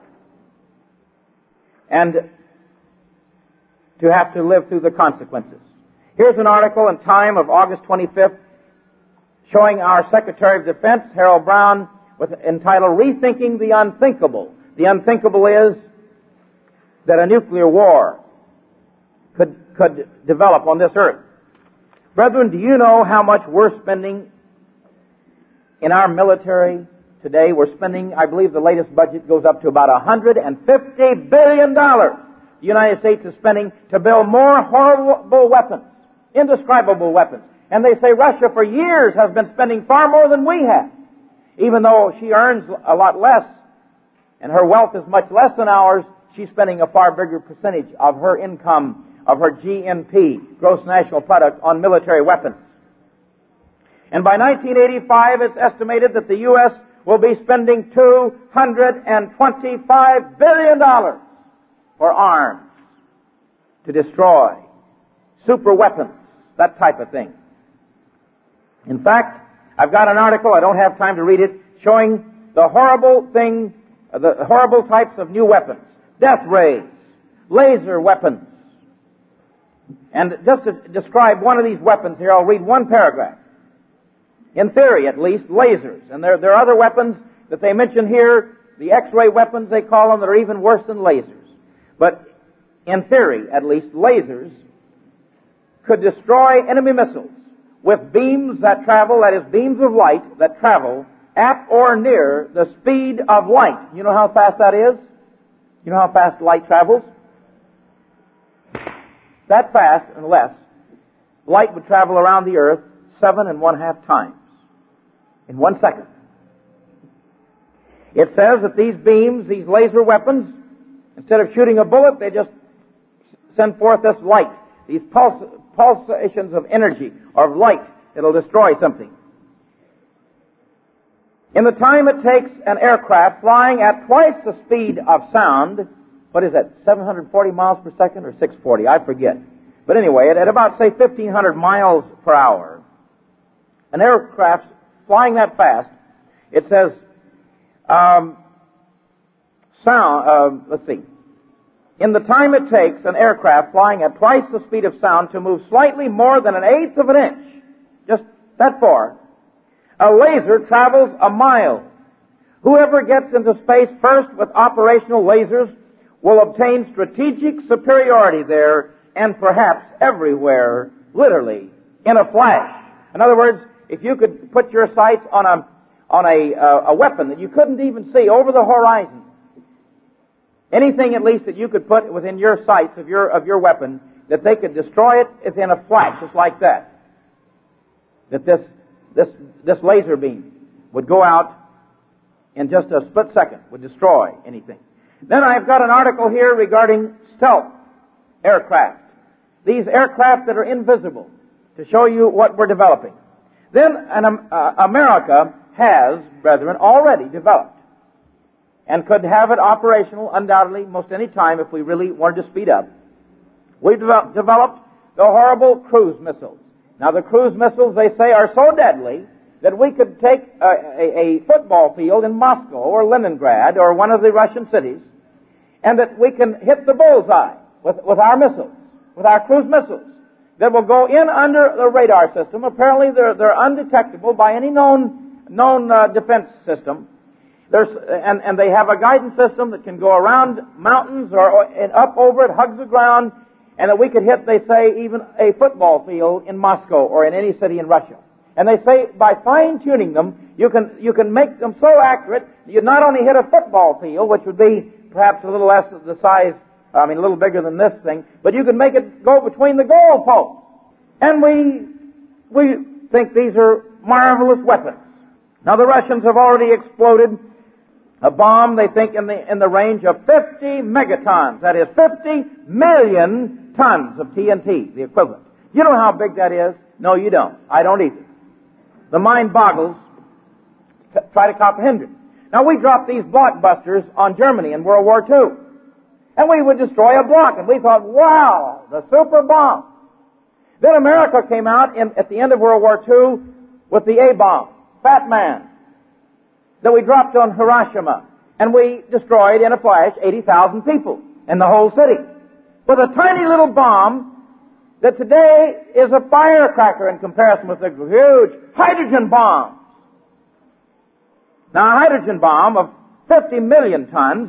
and to have to live through the consequences. Here's an article in Time of August 25th showing our Secretary of Defense, Harold Brown, entitled Rethinking the Unthinkable. The unthinkable is that a nuclear war could develop on this earth. Brethren, do you know how much we're spending in our military today? We're spending, I believe the latest budget goes up to about $150 billion. The United States is spending to build more horrible weapons, indescribable weapons. And they say Russia for years has been spending far more than we have. Even though she earns a lot less and her wealth is much less than ours, she's spending a far bigger percentage of her income, of her GNP, gross national product, on military weapons. And by 1985, it's estimated that the U.S. will be spending $225 billion for arms to destroy super weapons, that type of thing. In fact, I've got an article, I don't have time to read it, showing the horrible types of new weapons. Death rays, laser weapons. And just to describe one of these weapons here, I'll read one paragraph. In theory, at least, lasers. And there are other weapons that they mention here, the X-ray weapons, they call them, that are even worse than lasers. But in theory, at least, lasers could destroy enemy missiles with beams that travel, that is, beams of light that travel at or near the speed of light. You know how fast that is? You know how fast light travels? That fast, and less, light would travel around the earth 7.5 times in 1 second. It says that these beams, these laser weapons, instead of shooting a bullet, they just send forth this light, these pulsations of energy or of light that'll destroy something. In the time it takes an aircraft flying at twice the speed of sound, what is that, 740 miles per second or 640? I forget. But anyway, at about, say, 1,500 miles per hour, an aircraft flying that fast, it says, let's see. In the time it takes an aircraft flying at twice the speed of sound to move slightly more than 1/8 of an inch, just that far, a laser travels a mile. Whoever gets into space first with operational lasers will obtain strategic superiority there and perhaps everywhere, literally, in a flash. In other words, if you could put your sights on a weapon that you couldn't even see over the horizon, anything at least that you could put within your sights of your weapon, that they could destroy it within a flash, just like that. That this laser beam would go out in just a split second, would destroy anything. Then I've got an article here regarding stealth aircraft. These aircraft that are invisible, to show you what we're developing. Then America has, brethren, already developed, and could have it operational undoubtedly most any time if we really wanted to speed up. We've developed the horrible cruise missiles. Now the cruise missiles, they say, are so deadly that we could take a football field in Moscow or Leningrad or one of the Russian cities, and that we can hit the bullseye with our missiles, with our cruise missiles, that will go in under the radar system. Apparently they're undetectable by any known defense system. And they have a guidance system that can go around mountains and up over it, hugs the ground, and that we could hit, they say, even a football field in Moscow or in any city in Russia. And they say by fine-tuning them, you can make them so accurate, you not only hit a football field, which would be perhaps a little less of the size, a little bigger than this thing, but you can make it go between the goal posts. And we think these are marvelous weapons. Now the Russians have already exploded a bomb, they think, in the range of 50 megatons. That is 50 million tons of TNT, the equivalent. You know how big that is? No, you don't. I don't either. The mind boggles to try to comprehend it. Now, we dropped these blockbusters on Germany in World War II. And we would destroy a block. And we thought, wow, the super bomb. Then America came out at the end of World War II with the A-bomb, Fat Man, that we dropped on Hiroshima. And we destroyed in a flash 80,000 people in the whole city. With a tiny little bomb that today is a firecracker in comparison with the huge hydrogen bomb. Now, a hydrogen bomb of 50 million tons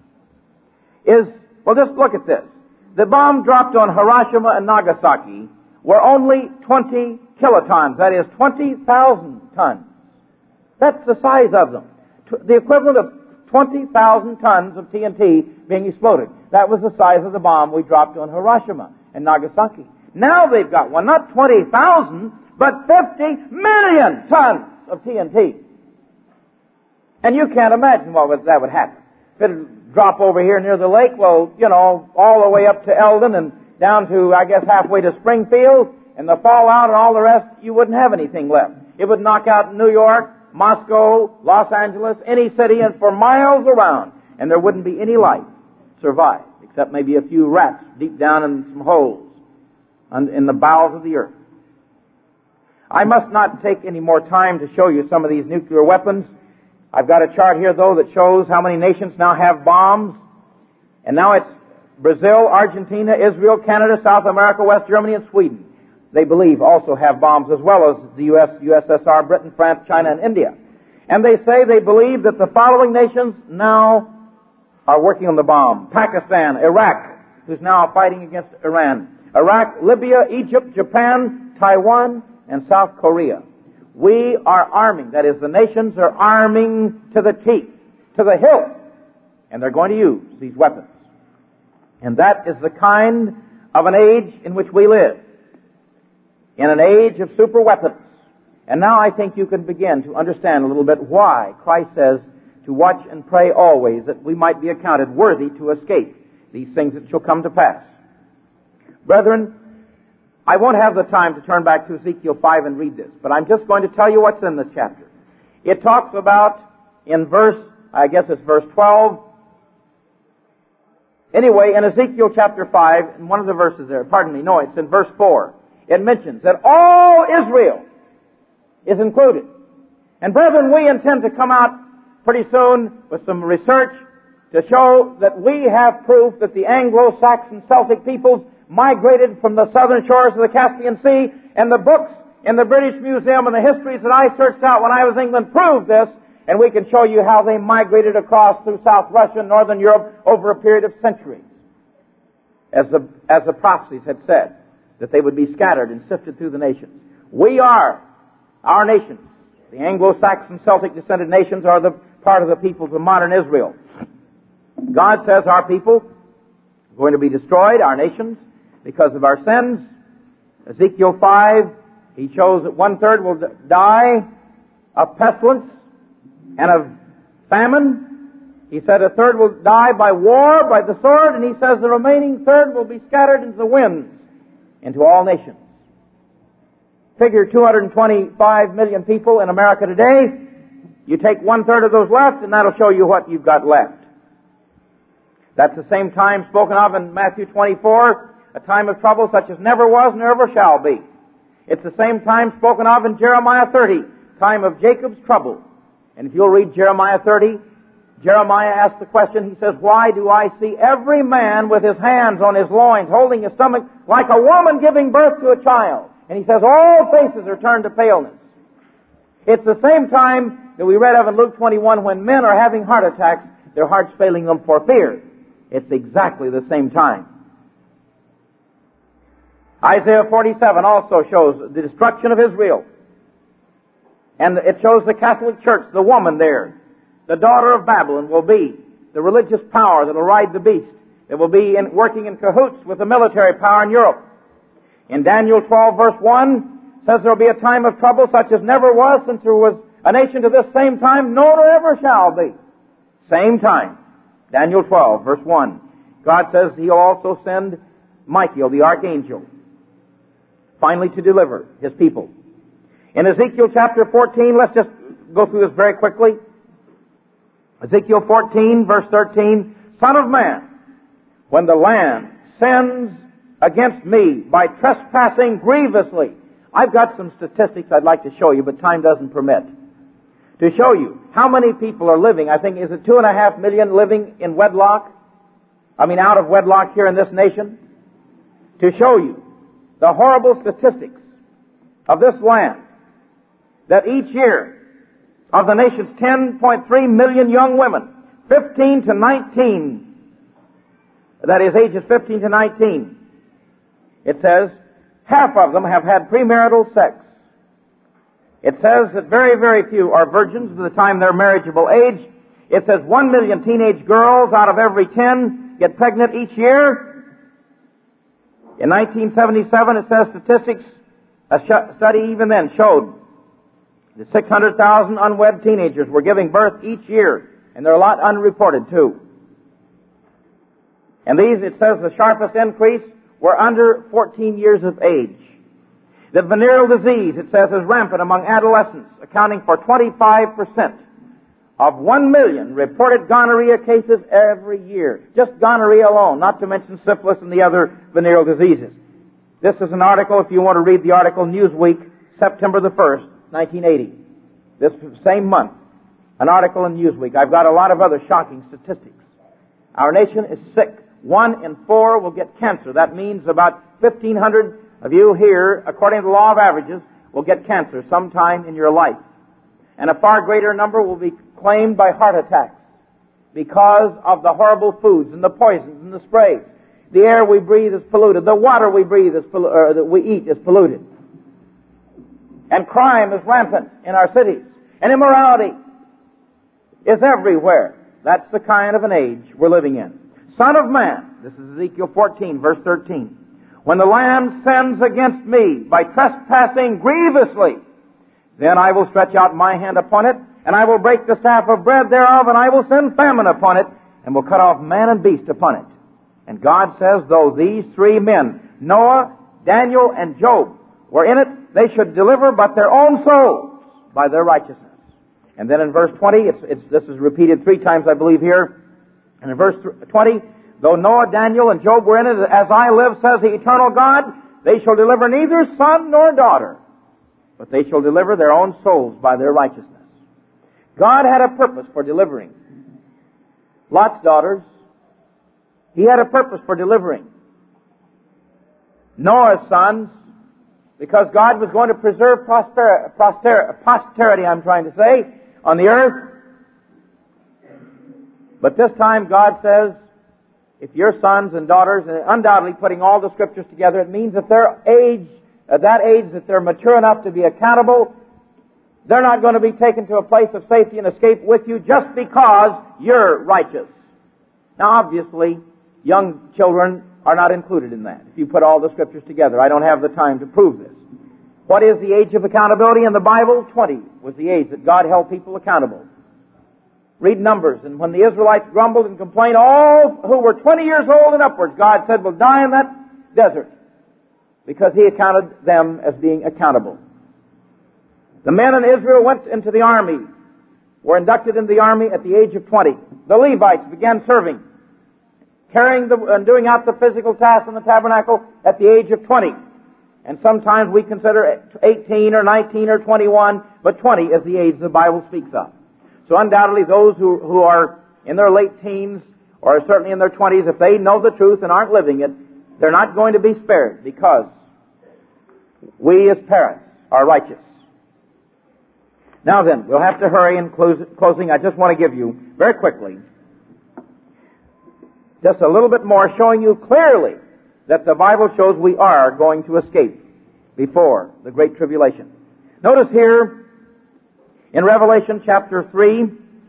is, well, just look at this. The bomb dropped on Hiroshima and Nagasaki were only 20 kilotons. That is 20,000 tons. That's the size of them. The equivalent of 20,000 tons of TNT being exploded. That was the size of the bomb we dropped on Hiroshima and Nagasaki. Now they've got one, not 20,000, but 50 million tons of TNT. And you can't imagine that would happen. If it would drop over here near the lake, well, all the way up to Eldon and down to, I guess, halfway to Springfield, and the fallout and all the rest, you wouldn't have anything left. It would knock out New York, Moscow, Los Angeles, any city, and for miles around, and there wouldn't be any life survive, except maybe a few rats deep down in some holes in the bowels of the earth. I must not take any more time to show you some of these nuclear weapons. I've got a chart here, though, that shows how many nations now have bombs. And now it's Brazil, Argentina, Israel, Canada, South America, West Germany, and Sweden. They believe also have bombs, as well as the U.S., USSR, Britain, France, China, and India. And they say they believe that the following nations now are working on the bomb. Pakistan, Iraq, who's now fighting against Iran. Iraq, Libya, Egypt, Japan, Taiwan, and South Korea. We are arming, that is, the nations are arming to the teeth, to the hilt, and they're going to use these weapons. And that is the kind of an age in which we live, in an age of super weapons. And now I think you can begin to understand a little bit why Christ says to watch and pray always, that we might be accounted worthy to escape these things that shall come to pass. Brethren, I won't have the time to turn back to Ezekiel 5 and read this, but I'm just going to tell you what's in this chapter. It talks about, in verse 12, anyway, in Ezekiel chapter 5, in one of the verses there, it's in verse 4, it mentions that all Israel is included. And brethren, we intend to come out pretty soon with some research to show that we have proof that the Anglo-Saxon Celtic peoples migrated from the southern shores of the Caspian Sea, and the books in the British Museum and the histories that I searched out when I was in England prove this, and we can show you how they migrated across through South Russia and Northern Europe over a period of centuries. As the prophecies had said, that they would be scattered and sifted through the nations. We are, our nations, the Anglo-Saxon Celtic descended nations are the part of the peoples of modern Israel. God says our people are going to be destroyed, our nations, because of our sins. Ezekiel 5, he shows that 1/3 will die of pestilence and of famine. He said 1/3 will die by war, by the sword, and he says the remaining 1/3 will be scattered into the winds, into all nations. Figure 225 million people in America today. You take 1/3 of those left, and that'll show you what you've got left. That's the same time spoken of in Matthew 24, a time of trouble such as never was, never shall be. It's the same time spoken of in Jeremiah 30, time of Jacob's trouble. And if you'll read Jeremiah 30, Jeremiah asks the question, he says, why do I see every man with his hands on his loins, holding his stomach like a woman giving birth to a child? And he says, all faces are turned to paleness. It's the same time that we read of in Luke 21 when men are having heart attacks, their hearts failing them for fear. It's exactly the same time. Isaiah 47 also shows the destruction of Israel. And it shows the Catholic Church, the woman there, the daughter of Babylon, will be the religious power that will ride the beast. It will be working in cahoots with the military power in Europe. In Daniel 12 verse 1 says there will be a time of trouble such as never was since there was a nation to this same time, nor ever shall be. Same time. Daniel 12 verse 1. God says He'll also send Michael, the archangel, finally to deliver His people. In Ezekiel chapter 14, let's just go through this very quickly. Ezekiel 14 verse 13, Son of man, when the land sins against me by trespassing grievously. I've got some statistics I'd like to show you, but time doesn't permit. To show you how many people are living, I think, is it 2.5 million living in wedlock? Out of wedlock here in this nation? To show you the horrible statistics of this land, that each year of the nation's 10.3 million young women, 15 to 19, that is ages 15 to 19, it says half of them have had premarital sex. It says that very, very few are virgins by the time they're marriageable age. It says 1 million teenage girls out of every 10 get pregnant each year. In 1977, it says statistics, a study even then showed that 600,000 unwed teenagers were giving birth each year, and there are a lot unreported too. And these, it says, the sharpest increase were under 14 years of age. The venereal disease, it says, is rampant among adolescents, accounting for 25% of 1 million reported gonorrhea cases every year. Just gonorrhea alone, not to mention syphilis and the other venereal diseases. This is an article, if you want to read the article, Newsweek, September the 1st, 1980. This same month. An article in Newsweek. I've got a lot of other shocking statistics. Our nation is sick. 1 in 4 will get cancer. That means about 1,500 of you here, according to the law of averages, will get cancer sometime in your life. And a far greater number will be claimed by heart attacks because of the horrible foods and the poisons and the sprays. The air we breathe is polluted. The water we breathe is that we eat is polluted. And crime is rampant in our cities. And immorality is everywhere. That's the kind of an age we're living in. Son of man, this is Ezekiel 14, verse 13. When the land sins against me by trespassing grievously, then I will stretch out my hand upon it, and I will break the staff of bread thereof, and I will send famine upon it, and will cut off man and beast upon it. And God says, though these three men, Noah, Daniel, and Job, were in it, they should deliver but their own souls by their righteousness. And then in verse 20, this is repeated 3 times, I believe, here. And in verse 20, though Noah, Daniel, and Job were in it, as I live, says the eternal God, they shall deliver neither son nor daughter, but they shall deliver their own souls by their righteousness. God had a purpose for delivering Lot's daughters. He had a purpose for delivering Noah's sons, because God was going to preserve posterity, on the earth. But this time God says, if your sons and daughters, and undoubtedly putting all the Scriptures together, it means that their age, at that age that they're mature enough to be accountable, they're not going to be taken to a place of safety and escape with you just because you're righteous. Now obviously, young children are not included in that. If you put all the Scriptures together, I don't have the time to prove this. What is the age of accountability in the Bible? 20 was the age that God held people accountable. Read Numbers, and when the Israelites grumbled and complained, all who were 20 years old and upwards, God said, will die in that desert, because He accounted them as being accountable. The men in Israel went into the army, were inducted into the army at the age of 20. The Levites began serving, carrying and doing out the physical tasks in the tabernacle at the age of 20. And sometimes we consider 18 or 19 or 21, but 20 is the age the Bible speaks of. So undoubtedly those who are in their late teens, or certainly in their 20s, if they know the truth and aren't living it, they're not going to be spared, because we as parents are righteous. Now then, we'll have to hurry in closing. I just want to give you, very quickly, just a little bit more, showing you clearly that the Bible shows we are going to escape before the Great Tribulation. Notice here in Revelation chapter 3,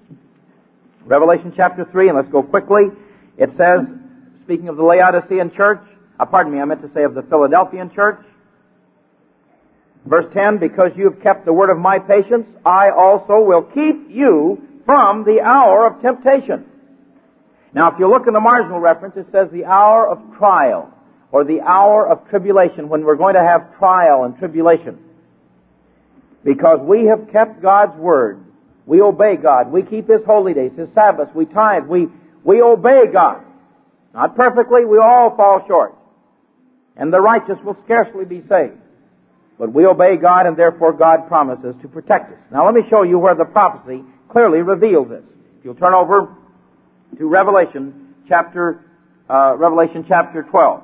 and let's go quickly, it says, speaking of the Laodicean church, I meant to say of the Philadelphian church, verse 10, because you have kept the word of my patience, I also will keep you from the hour of temptation. Now, if you look in the marginal reference, it says the hour of trial, or the hour of tribulation, when we're going to have trial and tribulation. Because we have kept God's word. We obey God. We keep His holy days, His Sabbaths. We tithe. We obey God. Not perfectly. We all fall short. And the righteous will scarcely be saved. But we obey God, and therefore God promises to protect us. Now let me show you where the prophecy clearly reveals this. If you'll turn over to Revelation chapter 12.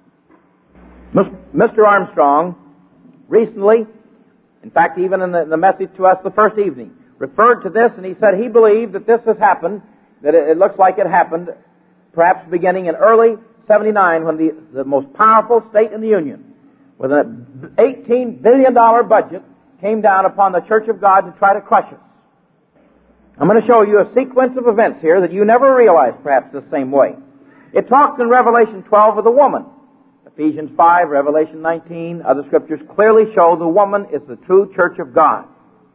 Mr. Armstrong recently, in fact even in the message to us the first evening, referred to this, and he said he believed that this has happened, that it looks like it happened perhaps beginning in early 79, when the most powerful state in the Union, with an $18 billion budget, came down upon the Church of God to try to crush us. I'm going to show you a sequence of events here that you never realized perhaps the same way. It talks in Revelation 12 of the woman. Ephesians 5, Revelation 19, other scriptures clearly show the woman is the true church of God.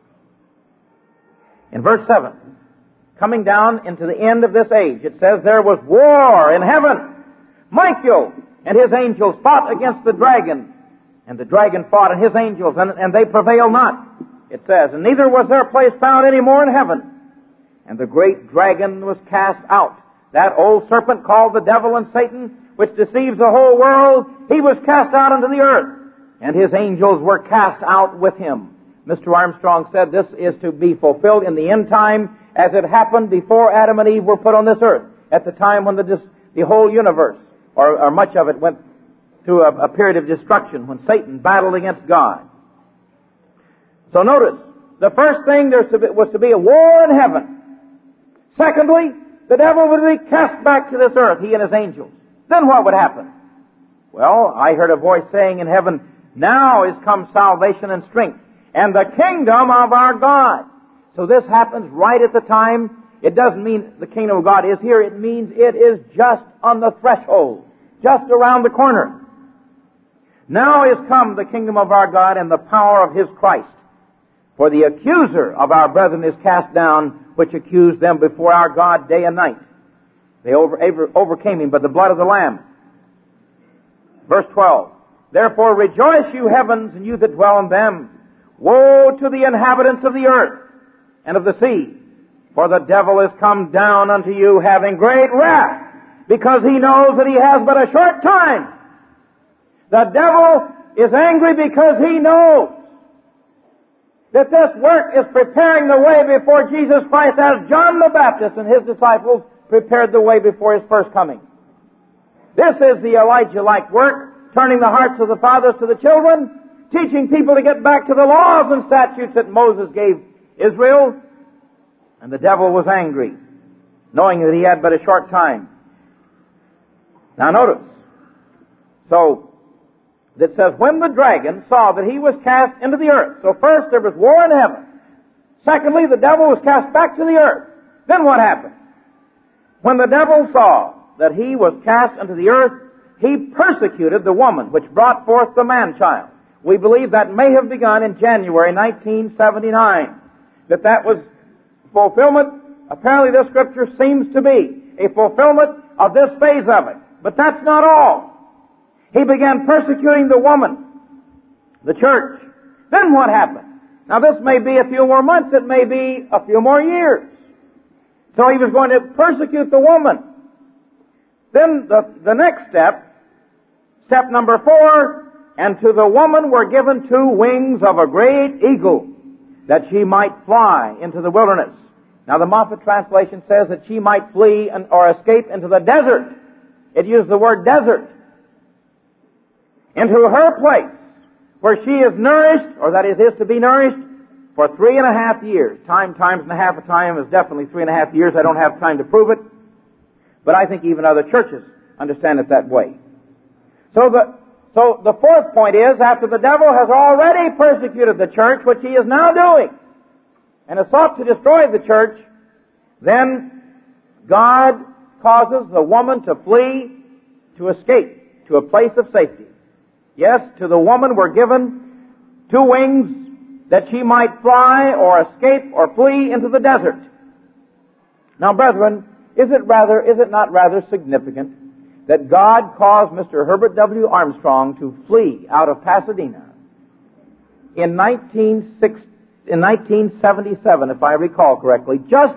In verse 7, coming down into the end of this age, it says, there was war in heaven. Michael and his angels fought against the dragon, and the dragon fought and his angels, and they prevailed not, it says. And neither was there place found any more in heaven. And the great dragon was cast out, that old serpent called the devil and Satan, which deceives the whole world. He was cast out into the earth, and his angels were cast out with him. Mr. Armstrong said this is to be fulfilled in the end time, as it happened before Adam and Eve were put on this earth, at the time when the whole universe, or much of it, went through a period of destruction, when Satan battled against God. So notice, the first thing was to be a war in heaven. Secondly, the devil would be cast back to this earth, he and his angels. then what would happen? Well, I heard a voice saying in heaven, now is come salvation and strength, and the kingdom of our God. So this happens right at the time. It doesn't mean the kingdom of God is here. It means it is just on the threshold, just around the corner. Now is come the kingdom of our God and the power of His Christ. For the accuser of our brethren is cast down, which accused them before our God day and night. They overcame Him by the blood of the Lamb. Verse 12. Therefore rejoice, you heavens, and you that dwell in them. Woe to the inhabitants of the earth and of the sea, for the devil is come down unto you, having great wrath, because he knows that he has but a short time. The devil is angry because he knows that this work is preparing the way before Jesus Christ, as John the Baptist and his disciples prepared the way before His first coming. This is the Elijah-like work, turning the hearts of the fathers to the children, teaching people to get back to the laws and statutes that Moses gave Israel. And the devil was angry, knowing that he had but a short time. Now notice. So, it says, when the dragon saw that he was cast into the earth. So first there was war in heaven. Secondly, the devil was cast back to the earth. Then what happened? When the devil saw that he was cast into the earth, he persecuted the woman which brought forth the man-child. We believe that may have begun in January 1979. That was fulfillment. Apparently this scripture seems to be a fulfillment of this phase of it. But that's not all. He began persecuting the woman, the church. Then what happened? Now this may be a few more months, it may be a few more years. So he was going to persecute the woman. Then the next step number 4, and to the woman were given 2 wings of a great eagle, that she might fly into the wilderness. Now the Moffat translation says that she might flee or escape into the desert. It used the word desert. Into her place, where she is nourished, or that is to be nourished, for 3.5 years. Times and a half a time is definitely 3.5 years. I don't have time to prove it. But I think even other churches understand it that way. So the fourth point is, after the devil has already persecuted the church, which he is now doing, and has sought to destroy the church, then God causes the woman to flee, to escape to a place of safety. Yes, to the woman were given 2 wings, that she might fly or escape or flee into the desert. Now, brethren, is it not rather significant that God caused Mr. Herbert W. Armstrong to flee out of Pasadena in 1977, if I recall correctly, just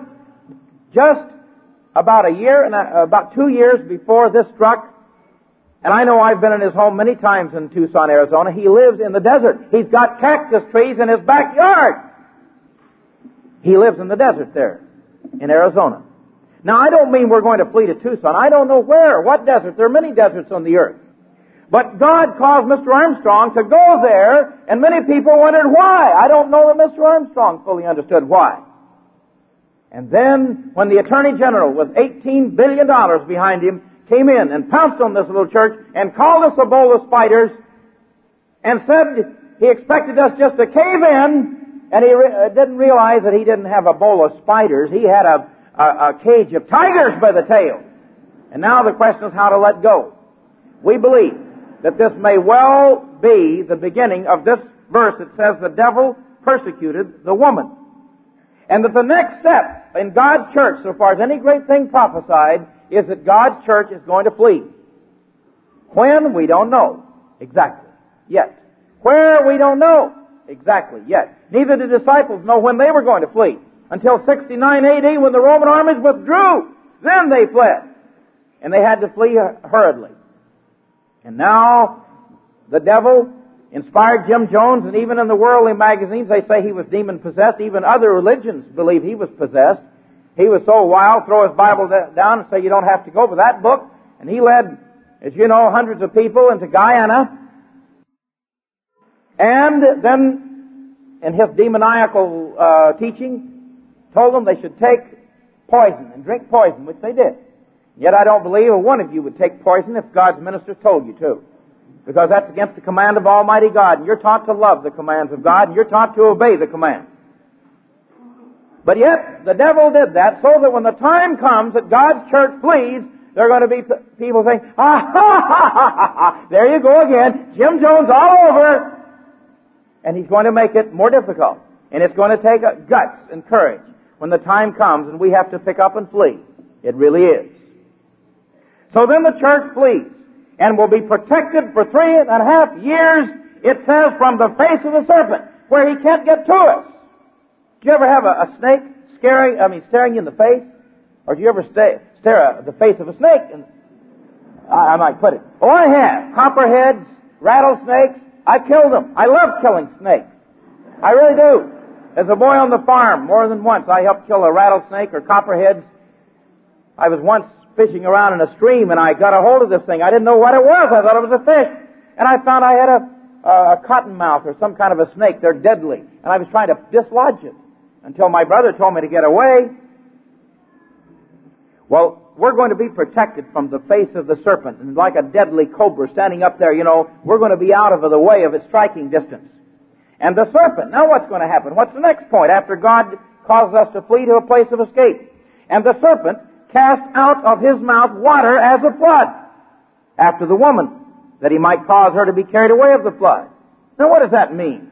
about about 2 years before this struck. And I know I've been in his home many times in Tucson, Arizona. He lives in the desert. He's got cactus trees in his backyard. He lives in the desert there in Arizona. Now, I don't mean we're going to flee to Tucson. I don't know what desert. There are many deserts on the earth. But God caused Mr. Armstrong to go there, and many people wondered why. I don't know that Mr. Armstrong fully understood why. And then, when the Attorney General, with $18 billion behind him, came in and pounced on this little church and called us a bowl of spiders and said he expected us just to cave in, and he didn't realize that he didn't have a bowl of spiders. He had a cage of tigers by the tail. And now the question is how to let go. We believe that this may well be the beginning of this verse that says the devil persecuted the woman. And that the next step in God's church, so far as any great thing prophesied, is that God's church is going to flee. When? We don't know exactly yet. Where? We don't know exactly yet. Neither did the disciples know when they were going to flee. Until 69 A.D. when the Roman armies withdrew. Then they fled. And they had to flee hurriedly. And now the devil inspired Jim Jones, and even in the worldly magazines they say he was demon-possessed. Even other religions believe he was possessed. He was so wild, throw his Bible down and say, you don't have to go for that book. And he led, as you know, hundreds of people into Guyana. And then, in his demoniacal teaching, told them they should take poison and drink poison, which they did. Yet I don't believe a one of you would take poison if God's minister told you to. Because that's against the command of Almighty God. And you're taught to love the commands of God, and you're taught to obey the commands. But yet, the devil did that so that when the time comes that God's church flees, there are going to be people saying, there you go again, Jim Jones all over. And he's going to make it more difficult. And it's going to take guts and courage when the time comes and we have to pick up and flee. It really is. So then the church flees and will be protected for 3.5 years, it says, from the face of the serpent, where he can't get to us. Do you ever have a snake staring you in the face? Or do you ever stare at the face of a snake? And I might put it. Oh, I have. Copperheads, rattlesnakes. I killed them. I love killing snakes. I really do. As a boy on the farm, more than once, I helped kill a rattlesnake or copperheads. I was once fishing around in a stream and I got a hold of this thing. I didn't know what it was. I thought it was a fish. And I found I had a cottonmouth or some kind of a snake. They're deadly. And I was trying to dislodge it until my brother told me to get away. Well, we're going to be protected from the face of the serpent. And like a deadly cobra standing up there, we're going to be out of the way of its striking distance. And the serpent, now what's going to happen? What's the next point after God causes us to flee to a place of escape? And the serpent cast out of his mouth water as a flood after the woman, that he might cause her to be carried away of the flood. Now what does that mean?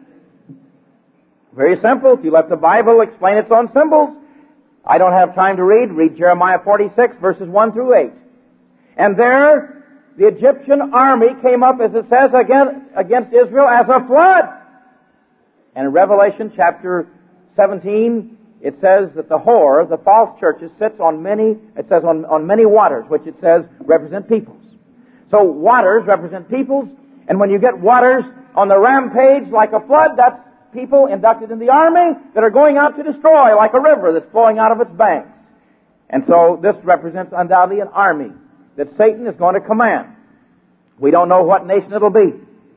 Very simple. If you let the Bible explain its own symbols, I don't have time to read Jeremiah 46, verses 1 through 8. And there, the Egyptian army came up, as it says, against Israel as a flood. And in Revelation chapter 17, it says that the whore, the false churches, sits on many waters, which it says represent peoples. So waters represent peoples, and when you get waters on the rampage like a flood, that's people inducted in the army that are going out to destroy, like a river that's flowing out of its banks. And so this represents undoubtedly an army that Satan is going to command. We don't know what nation it'll be,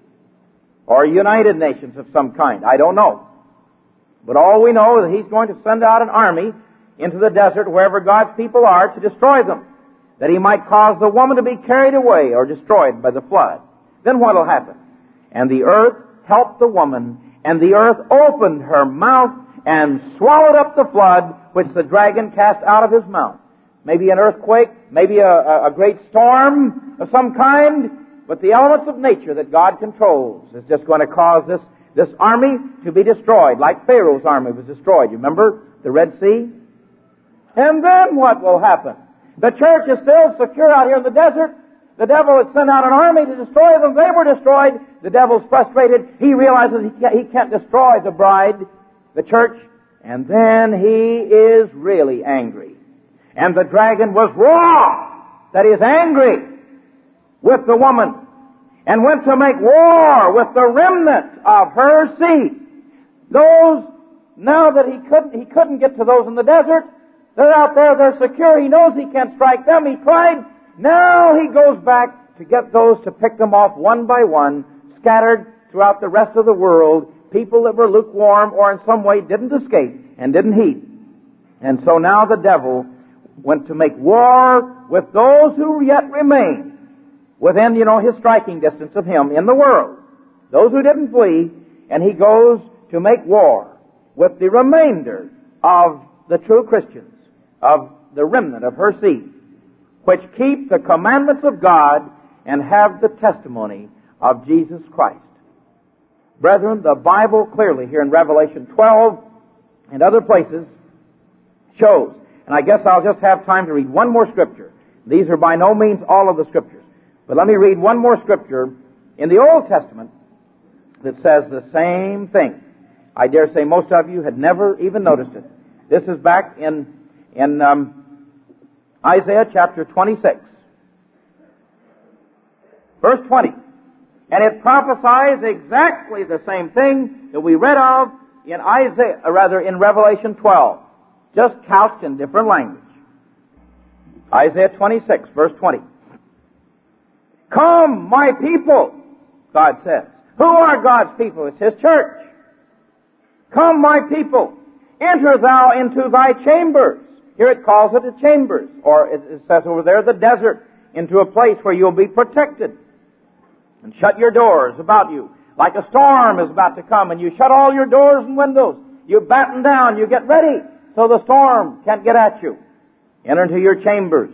or United Nations of some kind. I don't know. But all we know is that he's going to send out an army into the desert wherever God's people are to destroy them, that he might cause the woman to be carried away or destroyed by the flood. Then what will happen? And the earth helped the woman, and the earth opened her mouth and swallowed up the flood which the dragon cast out of his mouth. Maybe an earthquake, maybe a great storm of some kind, but the elements of nature that God controls is just going to cause this army to be destroyed, like Pharaoh's army was destroyed. You remember the Red Sea? And then what will happen? The church is still secure out here in the desert. The devil had sent out an army to destroy them. They were destroyed. The devil's frustrated. He realizes he can't destroy the bride, the church, and then he is really angry. And the dragon was wroth, that is angry, with the woman, and went to make war with the remnant of her seed. Those, now that he couldn't get to those in the desert, they're out there, they're secure, he knows he can't strike them, he tried. Now he goes back to get those, to pick them off one by one, scattered throughout the rest of the world, people that were lukewarm or in some way didn't escape and didn't heed. And so now the devil went to make war with those who yet remained within, his striking distance of him in the world. Those who didn't flee, and he goes to make war with the remainder of the true Christians, of the remnant of her seed, which keep the commandments of God and have the testimony of Jesus Christ. Brethren, the Bible clearly here in Revelation 12 and other places shows, and I guess I'll just have time to read one more scripture. These are by no means all of the scriptures. But let me read one more scripture in the Old Testament that says the same thing. I dare say most of you had never even noticed it. This is back in Isaiah chapter 26, verse 20. And it prophesies exactly the same thing that we read of in Revelation 12, just couched in different language. Isaiah 26, verse 20. Come, my people, God says. Who are God's people? It's His church. Come, my people, enter thou into thy chambers. Here it calls it a chambers, or it says over there the desert, into a place where you'll be protected. And shut your doors about you. Like a storm is about to come, and you shut all your doors and windows. You batten down, you get ready, so the storm can't get at you. Enter into your chambers.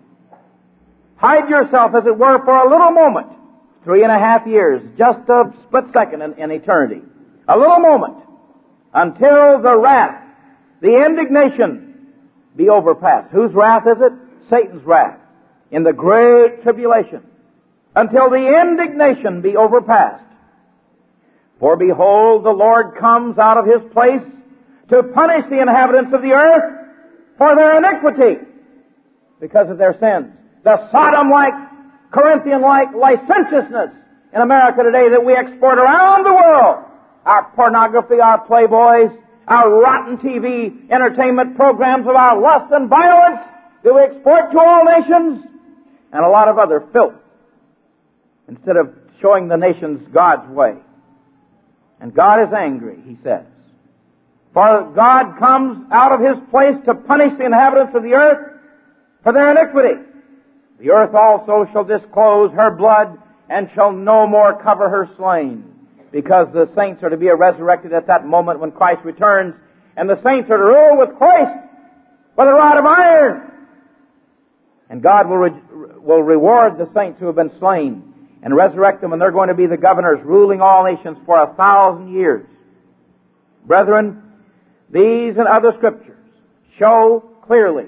Hide yourself, as it were, for a little moment. 3.5 years, just a split second in eternity. A little moment, until the wrath, the indignation, be overpassed. Whose wrath is it? Satan's wrath. In the great tribulation. Until the indignation be overpassed. For behold, the Lord comes out of His place to punish the inhabitants of the earth for their iniquity, because of their sins. The Sodom-like, Corinthian-like licentiousness in America today that we export around the world. Our pornography, our playboys, our rotten TV entertainment programs of our lust and violence that we export to all nations, and a lot of other filth, instead of showing the nations God's way. And God is angry, He says. For God comes out of His place to punish the inhabitants of the earth for their iniquity. The earth also shall disclose her blood, and shall no more cover her slain. Because the saints are to be resurrected at that moment when Christ returns, and the saints are to rule with Christ with a rod of iron. And God will reward the saints who have been slain and resurrect them, and they're going to be the governors ruling all nations for 1,000 years. Brethren, these and other scriptures show clearly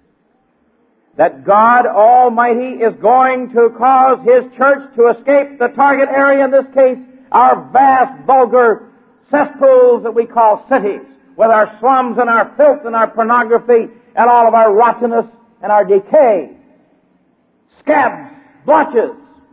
that God Almighty is going to cause His church to escape the target area, in this case, our vast, vulgar cesspools that we call cities, with our slums and our filth and our pornography and all of our rottenness and our decay. Scabs, blotches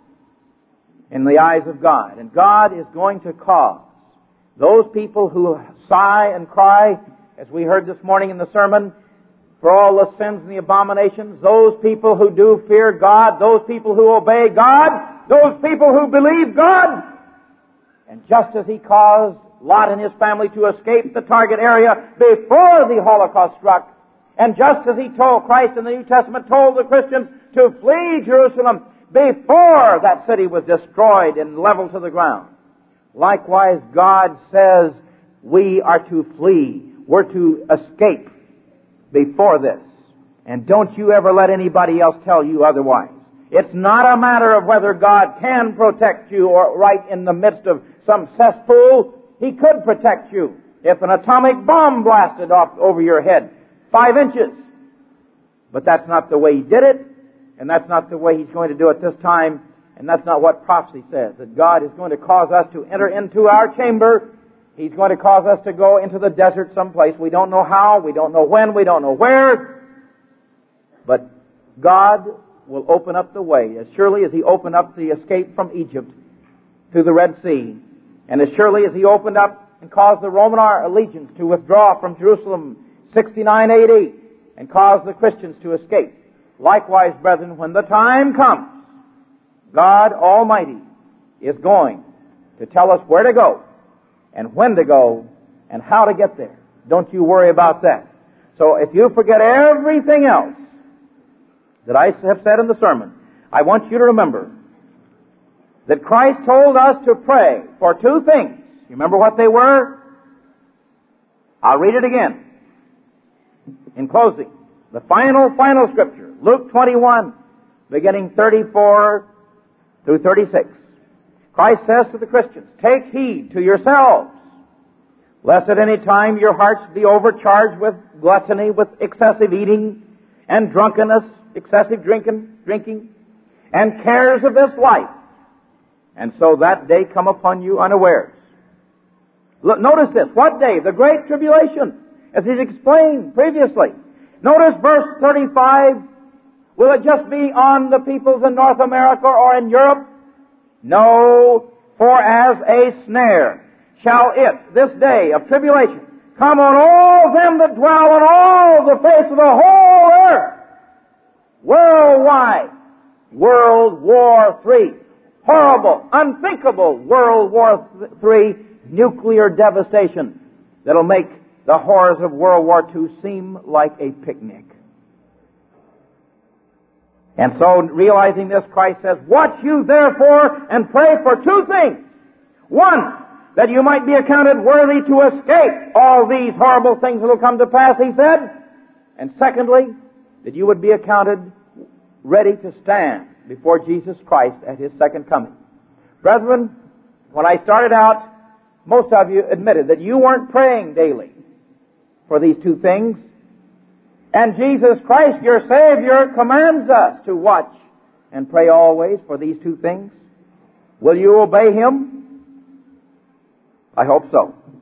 in the eyes of God. And God is going to cause those people who sigh and cry, as we heard this morning in the sermon, for all the sins and the abominations, those people who do fear God, those people who obey God, those people who believe God. And just as He caused Lot and his family to escape the target area before the Holocaust struck, and just as He told, Christ in the New Testament told the Christians to flee Jerusalem before that city was destroyed and leveled to the ground, likewise God says we are to flee. We're to escape before this. And don't you ever let anybody else tell you otherwise. It's not a matter of whether God can protect you or right in the midst of some cesspool. He could protect you if an atomic bomb blasted off over your head 5 inches. But that's not the way He did it, and that's not the way He's going to do it this time, and that's not what prophecy says, that God is going to cause us to enter into our chamber. He's going to cause us to go into the desert someplace. We don't know how, we don't know when, we don't know where, but God will open up the way, as surely as He opened up the escape from Egypt through the Red Sea, and as surely as He opened up and caused the Roman legions to withdraw from Jerusalem 69 AD and caused the Christians to escape. Likewise, brethren, when the time comes, God Almighty is going to tell us where to go and when to go and how to get there. Don't you worry about that. So if you forget everything else that I have said in the sermon, I want you to remember that Christ told us to pray for 2 things. You remember what they were? I'll read it again. In closing, the final scripture, Luke 21, beginning 34 through 36. Christ says to the Christians, take heed to yourselves, lest at any time your hearts be overcharged with gluttony, with excessive eating and drunkenness, excessive drinking, and cares of this life, and so that day come upon you unawares. Look, notice this. What day? The Great Tribulation, as He's explained previously. Notice verse 35. Will it just be on the peoples in North America or in Europe? No, for as a snare shall it, this day of tribulation, come on all them that dwell on all the face of the whole earth. Worldwide. World War III. Horrible, unthinkable World War III nuclear devastation that'll make the horrors of World War II seem like a picnic. And so, realizing this, Christ says, "Watch you therefore and pray for two things. One, that you might be accounted worthy to escape all these horrible things that will come to pass," he said. "And secondly, that you would be accounted ready to stand before Jesus Christ at His second coming." Brethren, when I started out, most of you admitted that you weren't praying daily for these two things. And Jesus Christ, your Savior, commands us to watch and pray always for these two things. Will you obey Him? I hope so.